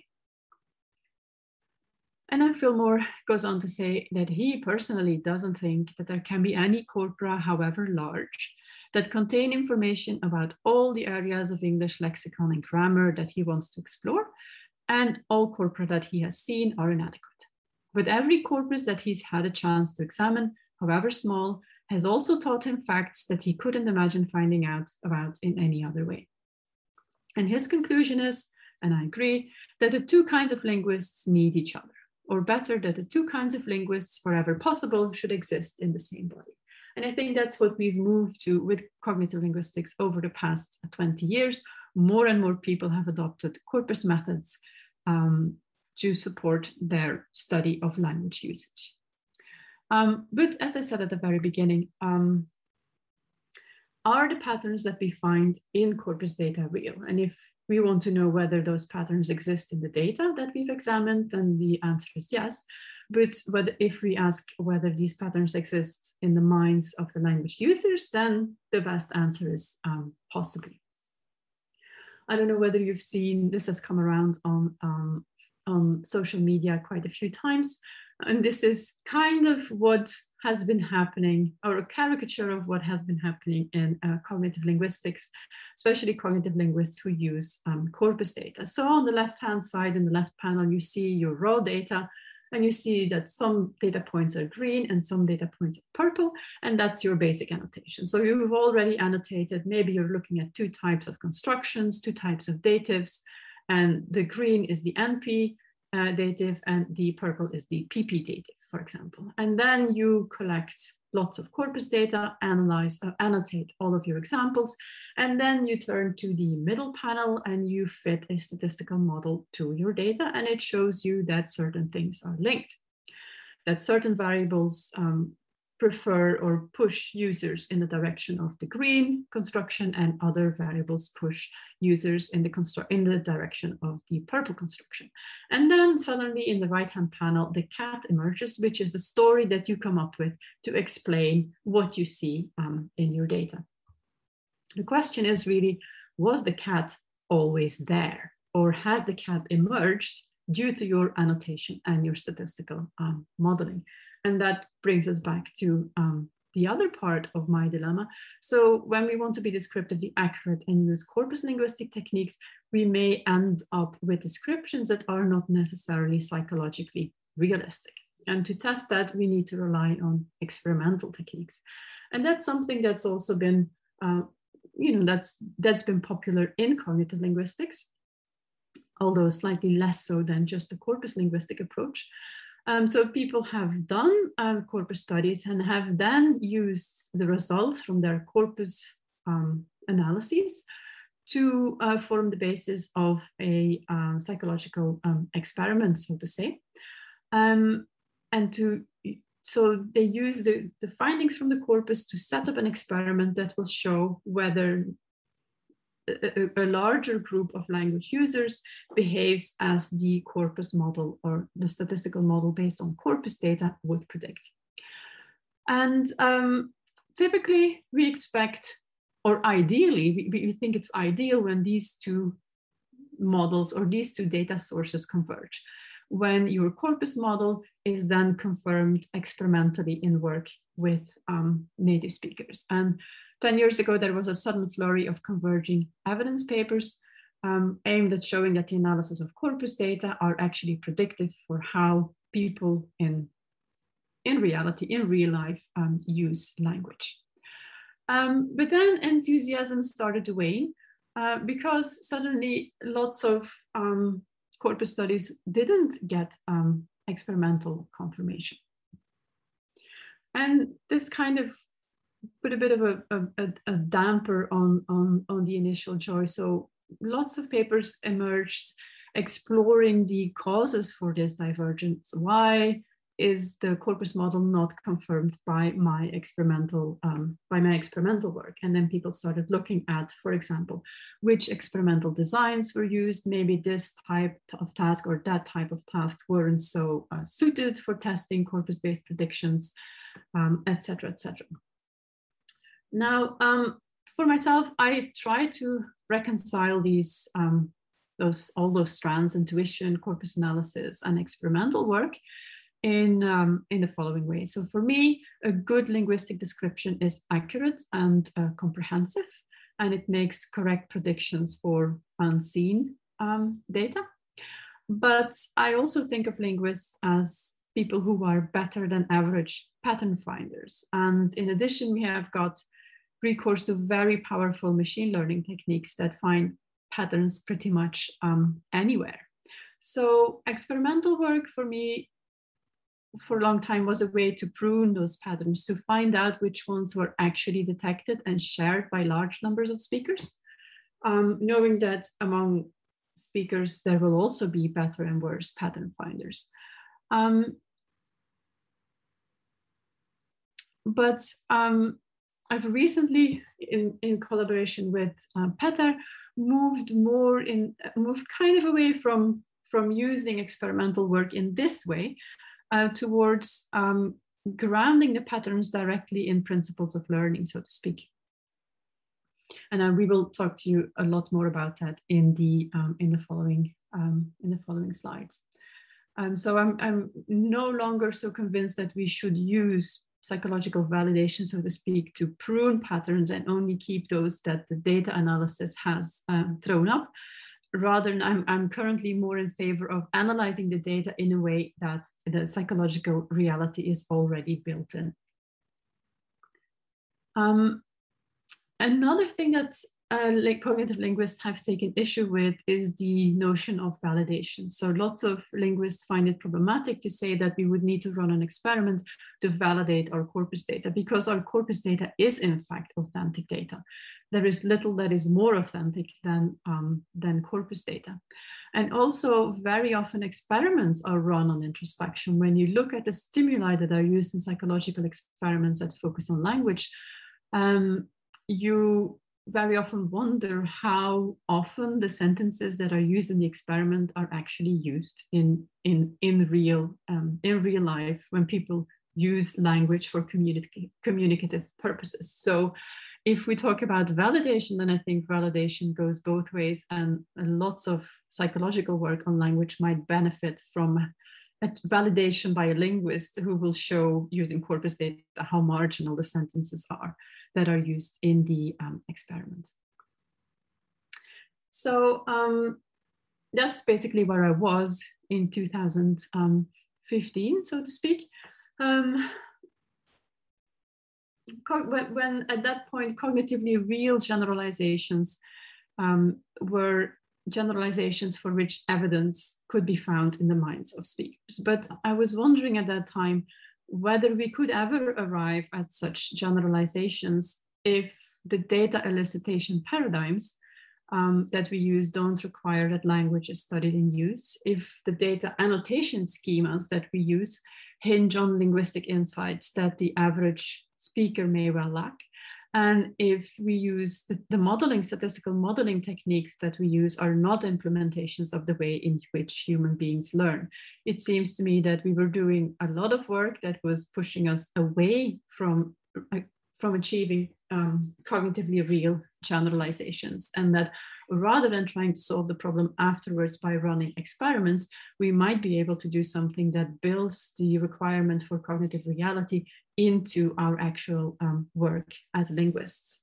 And then Fillmore goes on to say that he personally doesn't think that there can be any corpora, however large, that contain information about all the areas of English lexicon and grammar that he wants to explore, and all corpora that he has seen are inadequate. But every corpus that he's had a chance to examine, however small, has also taught him facts that he couldn't imagine finding out about in any other way. And his conclusion is, and I agree, that the two kinds of linguists need each other, or better, that the two kinds of linguists, wherever possible, should exist in the same body. And I think that's what we've moved to with cognitive linguistics over the past twenty years. More and more people have adopted corpus methods um, to support their study of language usage. Um, but as I said at the very beginning, um, are the patterns that we find in corpus data real? And if we want to know whether those patterns exist in the data that we've examined, then the answer is yes. But whether, if we ask whether these patterns exist in the minds of the language users, then the best answer is um, possibly. I don't know whether you've seen, this has come around on, um, on social media quite a few times, And this is kind of what has been happening, or a caricature of what has been happening in uh, cognitive linguistics, especially cognitive linguists who use um, corpus data. So on the left-hand side in the left panel, you see your raw data, and you see that some data points are green and some data points are purple, and that's your basic annotation. So you've already annotated, maybe you're looking at two types of constructions, two types of datives, and the green is the N P uh, dative and the purple is the P P dative, for example. And then you collect lots of corpus data, analyze, uh, annotate all of your examples, and then you turn to the middle panel and you fit a statistical model to your data, and it shows you that certain things are linked, that certain variables um, prefer or push users in the direction of the green construction, and other variables push users in the construct in the direction of the purple construction. And then suddenly in the right-hand panel, the cat emerges, which is the story that you come up with to explain what you see um, in your data. The question is really, was the cat always there, or has the cat emerged due to your annotation and your statistical um, modeling? And that brings us back to um, the other part of my dilemma. So when we want to be descriptively accurate and use corpus linguistic techniques, we may end up with descriptions that are not necessarily psychologically realistic. And to test that, we need to rely on experimental techniques. And that's something that's also been, uh, you know, that's, that's been popular in cognitive linguistics, although slightly less so than just the corpus linguistic approach. Um, so people have done uh, corpus studies and have then used the results from their corpus um, analyses to uh, form the basis of a uh, psychological um, experiment, so to say. Um, and to, so they use the, the findings from the corpus to set up an experiment that will show whether A, a larger group of language users behaves as the corpus model or the statistical model based on corpus data would predict. And um, typically we expect, or ideally, we, we think it's ideal when these two models or these two data sources converge, when your corpus model is then confirmed experimentally in work with um, native speakers. And ten years ago, there was a sudden flurry of converging evidence papers um, aimed at showing that the analysis of corpus data are actually predictive for how people in, in reality, in real life, um, use language. Um, but then enthusiasm started to wane uh, because suddenly lots of um, corpus studies didn't get um, experimental confirmation. And this kind of put a bit of a, a, a damper on, on, on the initial joy. So lots of papers emerged exploring the causes for this divergence. Why is the corpus model not confirmed by my experimental um, by my experimental work? And then people started looking at, for example, which experimental designs were used. Maybe this type of task or that type of task weren't so uh, suited for testing corpus-based predictions, um, et cetera, et cetera. Now, um, for myself, I try to reconcile these, um, those, all those strands, intuition, corpus analysis, and experimental work in, um, in the following way. So for me, a good linguistic description is accurate and uh, comprehensive, and it makes correct predictions for unseen um, data. But I also think of linguists as people who are better than average pattern finders. And in addition, we have got recourse to very powerful machine learning techniques that find patterns pretty much um, anywhere. So experimental work for me for a long time was a way to prune those patterns, to find out which ones were actually detected and shared by large numbers of speakers, um, knowing that among speakers there will also be better and worse pattern finders. Um, but um, I've recently, in, in collaboration with uh, Petar, moved more in, moved kind of away from, from using experimental work in this way uh, towards um, grounding the patterns directly in principles of learning, so to speak. And uh, we will talk to you a lot more about that in the, um, in the, following, um, in the following slides. Um, so I'm, I'm no longer so convinced that we should use psychological validation, so to speak, to prune patterns and only keep those that the data analysis has um, thrown up. Rather, I'm, I'm currently more in favor of analyzing the data in a way that the psychological reality is already built in. Um, another thing that uh, like cognitive linguists have taken issue with is the notion of validation. So lots of linguists find it problematic to say that we would need to run an experiment to validate our corpus data, because our corpus data is in fact authentic data. There is little that is more authentic than, um, than corpus data. And also very often experiments are run on introspection. When you look at the stimuli that are used in psychological experiments that focus on language, um, you very often wonder how often the sentences that are used in the experiment are actually used in, in, in, real, um, in real life when people use language for communic- communicative purposes. So if we talk about validation, then I think validation goes both ways, and lots of psychological work on language might benefit from a validation by a linguist who will show using corpus data how marginal the sentences are that are used in the um, experiment. So um, that's basically where I was in two thousand fifteen, so to speak. Um, when, when at that point, cognitively real generalizations um, were generalizations for which evidence could be found in the minds of speakers. But I was wondering at that time whether we could ever arrive at such generalizations if the data elicitation paradigms um, that we use don't require that language is studied in use, if the data annotation schemas that we use hinge on linguistic insights that the average speaker may well lack, and if we use the, the modeling, statistical modeling techniques that we use are not implementations of the way in which human beings learn. It seems to me that we were doing a lot of work that was pushing us away from, uh, from achieving um, cognitively real generalizations, and that rather than trying to solve the problem afterwards by running experiments, we might be able to do something that builds the requirement for cognitive reality into our actual um, work as linguists.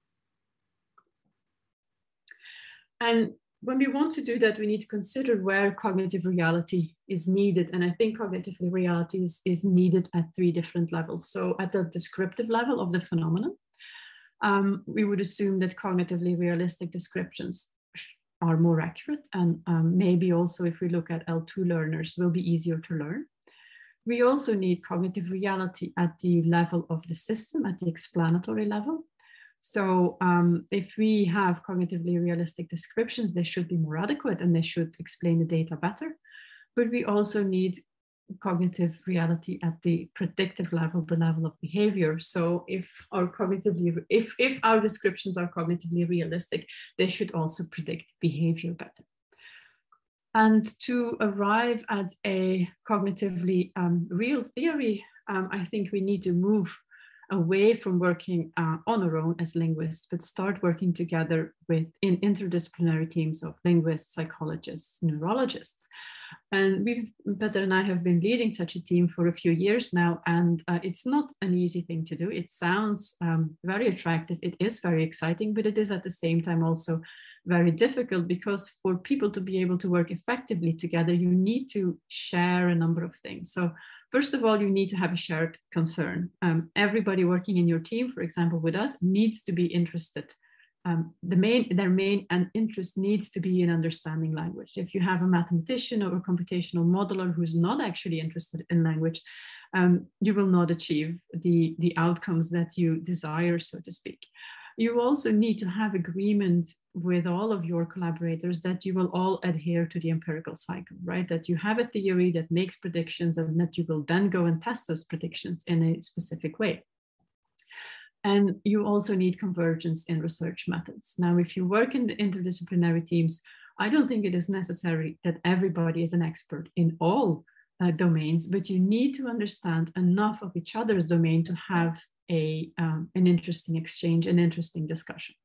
And when we want to do that, we need to consider where cognitive reality is needed. And I think cognitive reality is, is needed at three different levels. So at the descriptive level of the phenomenon, um, we would assume that cognitively realistic descriptions are more accurate. And um, maybe also if we look at L two learners, will be easier to learn. We also need cognitive reality at the level of the system, at the explanatory level. So um, if we have cognitively realistic descriptions, they should be more adequate and they should explain the data better. But we also need cognitive reality at the predictive level, the level of behavior. So if our cognitively, if, if our descriptions are cognitively realistic, they should also predict behavior better. And to arrive at a cognitively um, real theory, um, I think we need to move away from working uh, on our own as linguists, but start working together with in interdisciplinary teams of linguists, psychologists, neurologists. And we've, Peter and I have been leading such a team for a few years now, and uh, it's not an easy thing to do. It sounds um, very attractive. It is very exciting, but it is at the same time also very difficult, because for people to be able to work effectively together, you need to share a number of things. So first of all, you need to have a shared concern. Um, everybody working in your team, for example, with us, needs to be interested. Um, the main, their main and interest needs to be in understanding language. If you have a mathematician or a computational modeler who's not actually interested in language, um, you will not achieve the, the outcomes that you desire, so to speak. You also need to have agreement with all of your collaborators that you will all adhere to the empirical cycle, right? That you have a theory that makes predictions and that you will then go and test those predictions in a specific way. And you also need convergence in research methods. Now, if you work in the interdisciplinary teams, I don't think it is necessary that everybody is an expert in all uh, domains, but you need to understand enough of each other's domain to have a, um, an interesting exchange, an interesting discussion.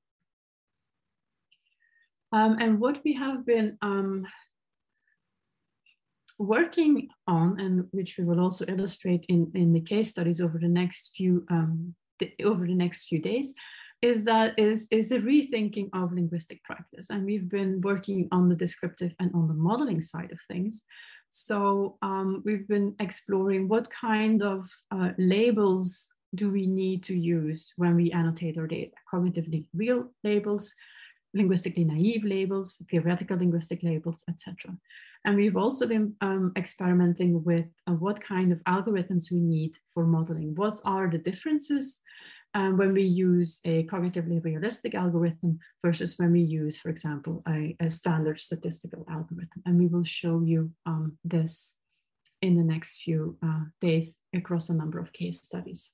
Um, and what we have been um, working on, and which we will also illustrate in, in the case studies over the next few um, the, over the next few days, is that is, is a rethinking of linguistic practice. And we've been working on the descriptive and on the modeling side of things. So um, we've been exploring what kind of uh, labels do we need to use when we annotate our data: cognitively real labels, linguistically naive labels, theoretical linguistic labels, et cetera. And we've also been um, experimenting with uh, what kind of algorithms we need for modeling. What are the differences um, when we use a cognitively realistic algorithm versus when we use, for example, a, a standard statistical algorithm. And we will show you um, this in the next few uh, days across a number of case studies.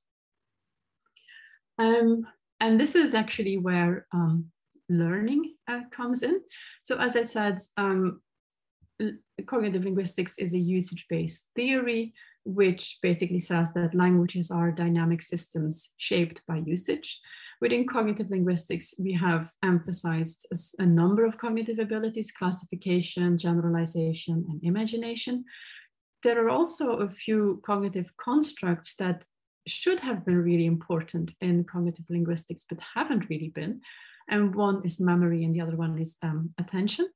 Um, and this is actually where um, learning uh, comes in. So as I said, um, cognitive linguistics is a usage-based theory, which basically says that languages are dynamic systems shaped by usage. Within cognitive linguistics, we have emphasized a, a number of cognitive abilities: classification, generalization, and imagination. There are also a few cognitive constructs that should have been really important in cognitive linguistics, but haven't really been. And one is memory, and the other one is um, attention.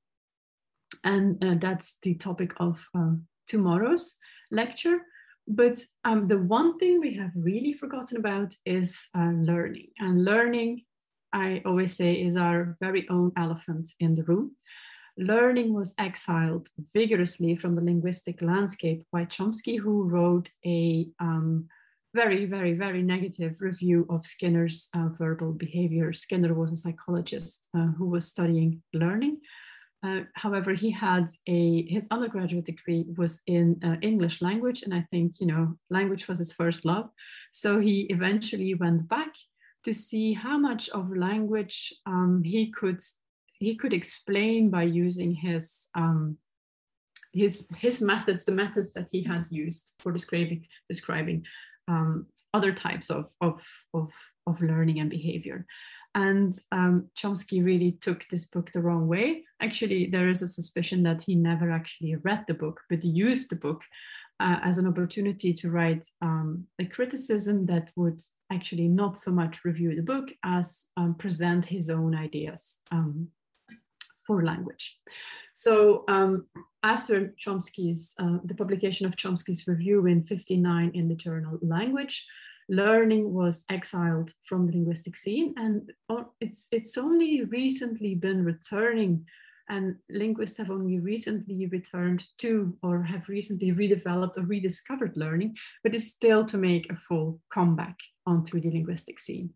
And uh, that's the topic of uh, tomorrow's lecture. But um, the one thing we have really forgotten about is uh, learning. And learning, I always say, is our very own elephant in the room. Learning was exiled vigorously from the linguistic landscape by Chomsky, who wrote a um, very, very, very negative review of Skinner's uh, verbal behavior. Skinner was a psychologist uh, who was studying learning. Uh, however, he had a, his undergraduate degree was in uh, English language. And I think, you know, language was his first love. So he eventually went back to see how much of language um, he could he could explain by using his, um, his, his methods, the methods that he had used for describing, describing um, other types of, of, of, of learning and behavior. And um, Chomsky really took this book the wrong way. Actually, there is a suspicion that he never actually read the book, but used the book uh, as an opportunity to write um, a criticism that would actually not so much review the book as um, present his own ideas um, for language. So um, after Chomsky's, uh, the publication of Chomsky's review in fifty-nine in the journal Language, learning was exiled from the linguistic scene, and it's, it's only recently been returning, and linguists have only recently returned to, or have recently redeveloped or rediscovered learning, but it's still to make a full comeback onto the linguistic scene.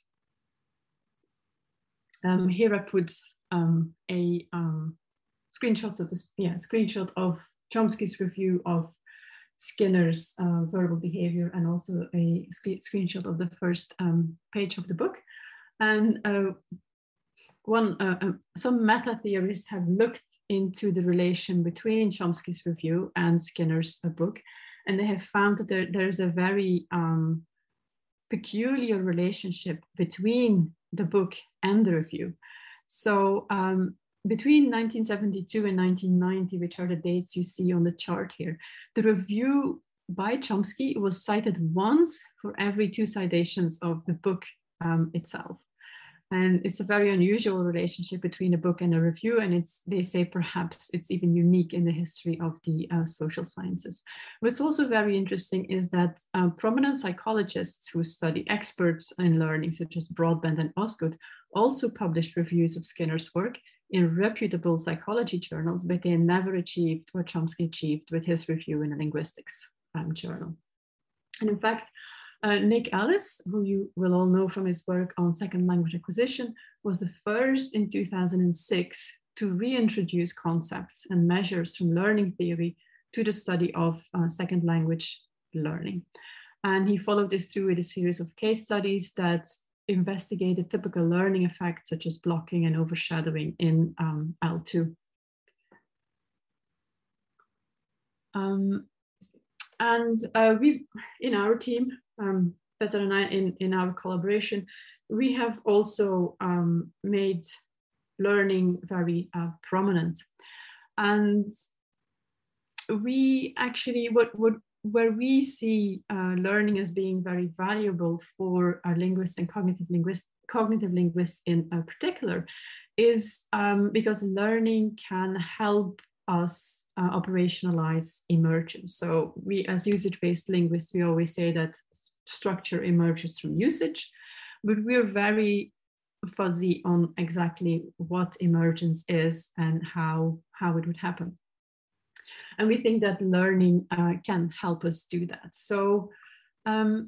Um, here I put um, a um, screenshot of this, yeah, screenshot of Chomsky's review of Skinner's uh, verbal behavior, and also a sc screenshot of the first um, page of the book. And uh, one, uh, uh, some meta theorists have looked into the relation between Chomsky's review and Skinner's uh, book, and they have found that there, there's a very um, peculiar relationship between the book and the review. So um, between nineteen seventy-two and nineteen ninety, which are the dates you see on the chart here, the review by Chomsky was cited once for every two citations of the book um, itself. And it's a very unusual relationship between a book and a review. And it's, they say perhaps it's even unique in the history of the uh, social sciences. What's also very interesting is that uh, prominent psychologists who study experts in learning, such as Broadbent and Osgood, also published reviews of Skinner's work in reputable psychology journals, but they never achieved what Chomsky achieved with his review in a linguistics um, journal. And in fact, uh, Nick Ellis, who you will all know from his work on second language acquisition, was the first in two thousand six to reintroduce concepts and measures from learning theory to the study of uh, second language learning. And he followed this through with a series of case studies that investigated typical learning effects such as blocking and overshadowing in um, L two. Um, and uh, we, in our team, um, Peter and I, in, in our collaboration, we have also um, made learning very uh, prominent. And we actually, what, what, where we see uh, learning as being very valuable for our linguists and cognitive linguists, cognitive linguists in uh, particular, is um, because learning can help us uh, operationalize emergence. So we, as usage-based linguists, we always say that structure emerges from usage, but we're very fuzzy on exactly what emergence is and how, how it would happen. And we think that learning uh, can help us do that. So um,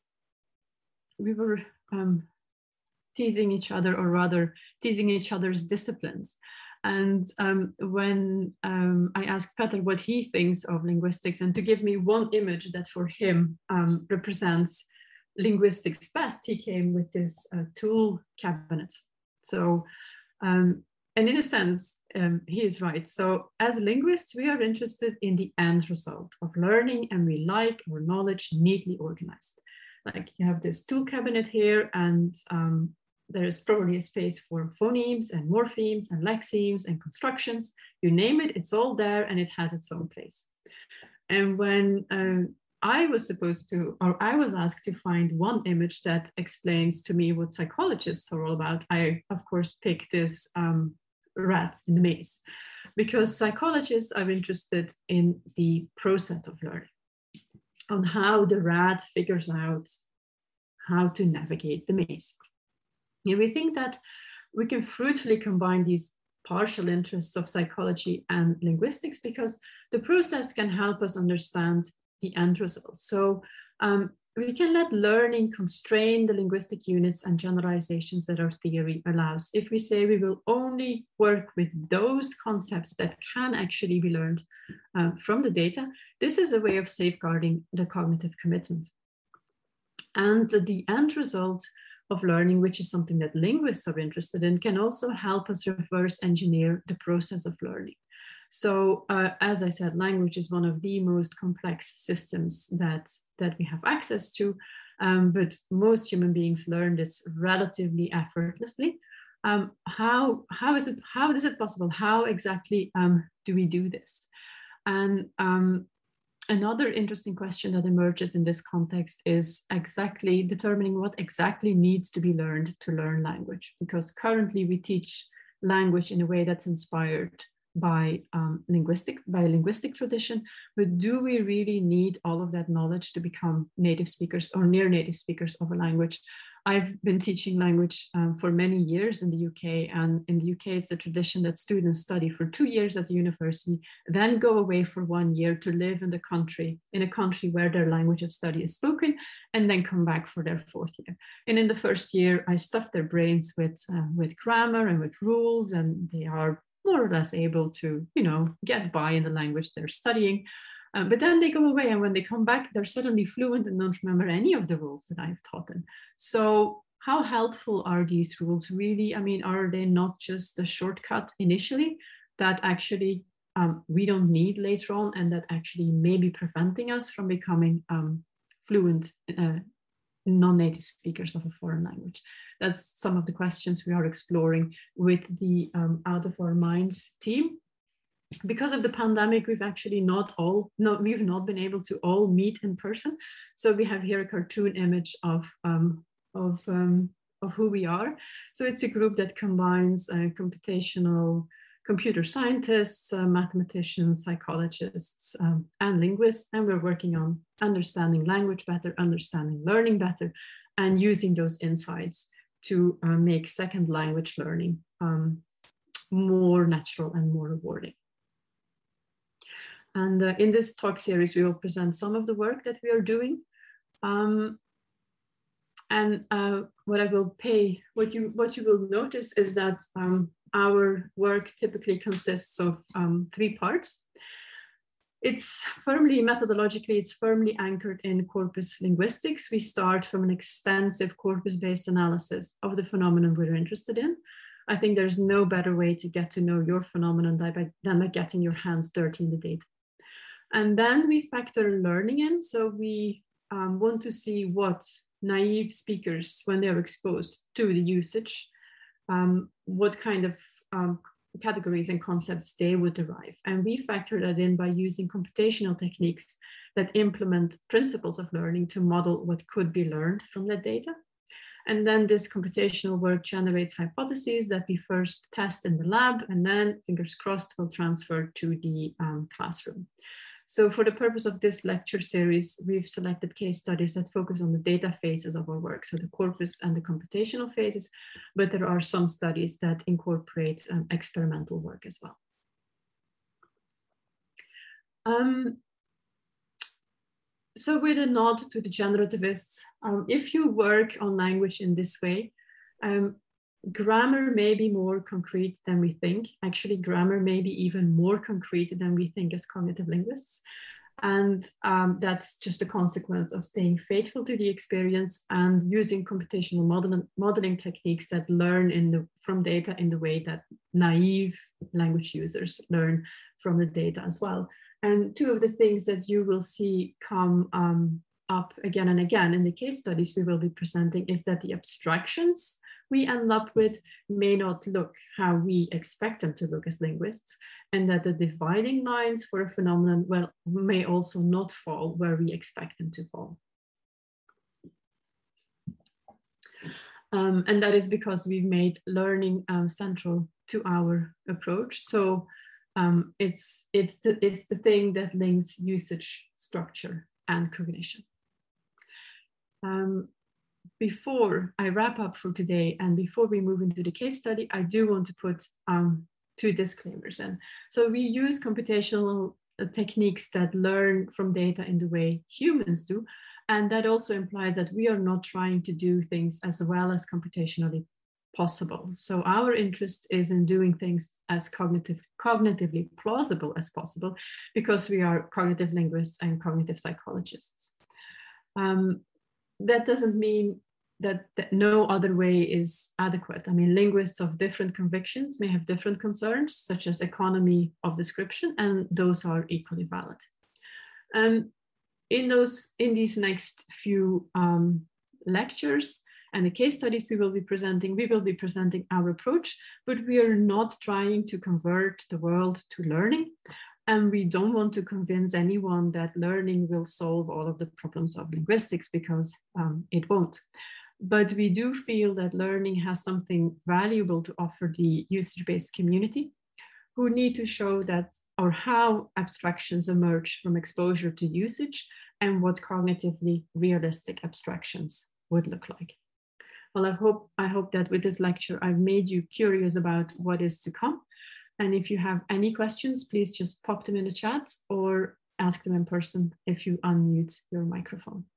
we were um, teasing each other, or rather teasing each other's disciplines. And um, when um, I asked Petar what he thinks of linguistics, and to give me one image that for him um, represents linguistics best, he came with this uh, tool cabinet. So, um, and in a sense, um, he is right. So as linguists, we are interested in the end result of learning, and we like our knowledge neatly organized. Like you have this tool cabinet here, and um, there's probably a space for phonemes and morphemes and lexemes and constructions. You name it, it's all there, and it has its own place. And when um, I was supposed to, or I was asked to find one image that explains to me what psychologists are all about, I, of course, picked this um, rat in the maze, because psychologists are interested in the process of learning, on how the rat figures out how to navigate the maze. And we think that we can fruitfully combine these partial interests of psychology and linguistics, because the process can help us understand the end result. So um, we can let learning constrain the linguistic units and generalizations that our theory allows. If we say we will only work with those concepts that can actually be learned uh, from the data, this is a way of safeguarding the cognitive commitment. And the end result of learning, which is something that linguists are interested in, can also help us reverse engineer the process of learning. So uh, as I said, language is one of the most complex systems that, that we have access to, um, but most human beings learn this relatively effortlessly. Um, how, how, is it, how is it possible? How exactly um, do we do this? And um, another interesting question that emerges in this context is exactly determining what exactly needs to be learned to learn language, because currently we teach language in a way that's inspired by um, linguistic, by a linguistic tradition, but do we really need all of that knowledge to become native speakers or near native speakers of a language? I've been teaching language um, for many years in the U K, and in the U K it's a tradition that students study for two years at the university, then go away for one year to live in the country, in a country where their language of study is spoken, and then come back for their fourth year. And in the first year, I stuff their brains with, uh, with grammar and with rules, and they are more or less able to, you know, get by in the language they're studying. Uh, but then they go away, and when they come back, they're suddenly fluent and don't remember any of the rules that I've taught them. So how helpful are these rules really? I mean, are they not just a shortcut initially that actually um, we don't need later on, and that actually may be preventing us from becoming um, fluent uh, non-native speakers of a foreign language? That's some of the questions we are exploring with the um, Out of Our Minds team. Because of the pandemic, we've actually not all, no, we've not been able to all meet in person. So we have here a cartoon image of, um, of, um, of who we are. So it's a group that combines uh, computational computer scientists, uh, mathematicians, psychologists, um, and linguists. And we're working on understanding language better, understanding learning better, and using those insights to uh, make second language learning um, more natural and more rewarding. And uh, in this talk series, we will present some of the work that we are doing. Um, and uh, what I will pay, what you, what you will notice is that um, our work typically consists of um, three parts. It's firmly, methodologically, it's firmly anchored in corpus linguistics. We start from an extensive corpus-based analysis of the phenomenon we're interested in. I think there's no better way to get to know your phenomenon than by getting your hands dirty in the data. And then we factor learning in. So we um, want to see what naive speakers, when they are exposed to the usage, um, what kind of um, categories and concepts they would derive. And we factor that in by using computational techniques that implement principles of learning to model what could be learned from that data. And then this computational work generates hypotheses that we first test in the lab, and then, fingers crossed, will transfer to the um, classroom. So for the purpose of this lecture series, we've selected case studies that focus on the data phases of our work, so the corpus and the computational phases, but there are some studies that incorporate um, experimental work as well. Um, So with a nod to the generativists, um, if you work on language in this way, um, grammar may be more concrete than we think. Actually, grammar may be even more concrete than we think as cognitive linguists. And um, that's just a consequence of staying faithful to the experience and using computational modeling, modeling techniques that learn in the, from data in the way that naive language users learn from the data as well. And two of the things that you will see come um, up again and again in the case studies we will be presenting is that the abstractions we end up with may not look how we expect them to look as linguists, and that the dividing lines for a phenomenon, well, may also not fall where we expect them to fall. Um, and that is because we've made learning uh, central to our approach. So Um, it's, it's, the, it's the thing that links usage, structure, and cognition. Um, before I wrap up for today and before we move into the case study, I do want to put um, two disclaimers in. So we use computational uh, techniques that learn from data in the way humans do. And that also implies that we are not trying to do things as well as computationally possible. So our interest is in doing things as cognitive, cognitively plausible as possible, because we are cognitive linguists and cognitive psychologists. Um, that doesn't mean that, that no other way is adequate. I mean, linguists of different convictions may have different concerns, such as economy of description, and those are equally valid. Um, in, those, in these next few um, lectures, and the case studies we will be presenting, we will be presenting our approach, but we are not trying to convert the world to learning. And we don't want to convince anyone that learning will solve all of the problems of linguistics, because um, it won't. But we do feel that learning has something valuable to offer the usage-based community, who need to show that, or how abstractions emerge from exposure to usage, and what cognitively realistic abstractions would look like. Well, I hope, I hope that with this lecture, I've made you curious about what is to come. And if you have any questions, please just pop them in the chat or ask them in person if you unmute your microphone.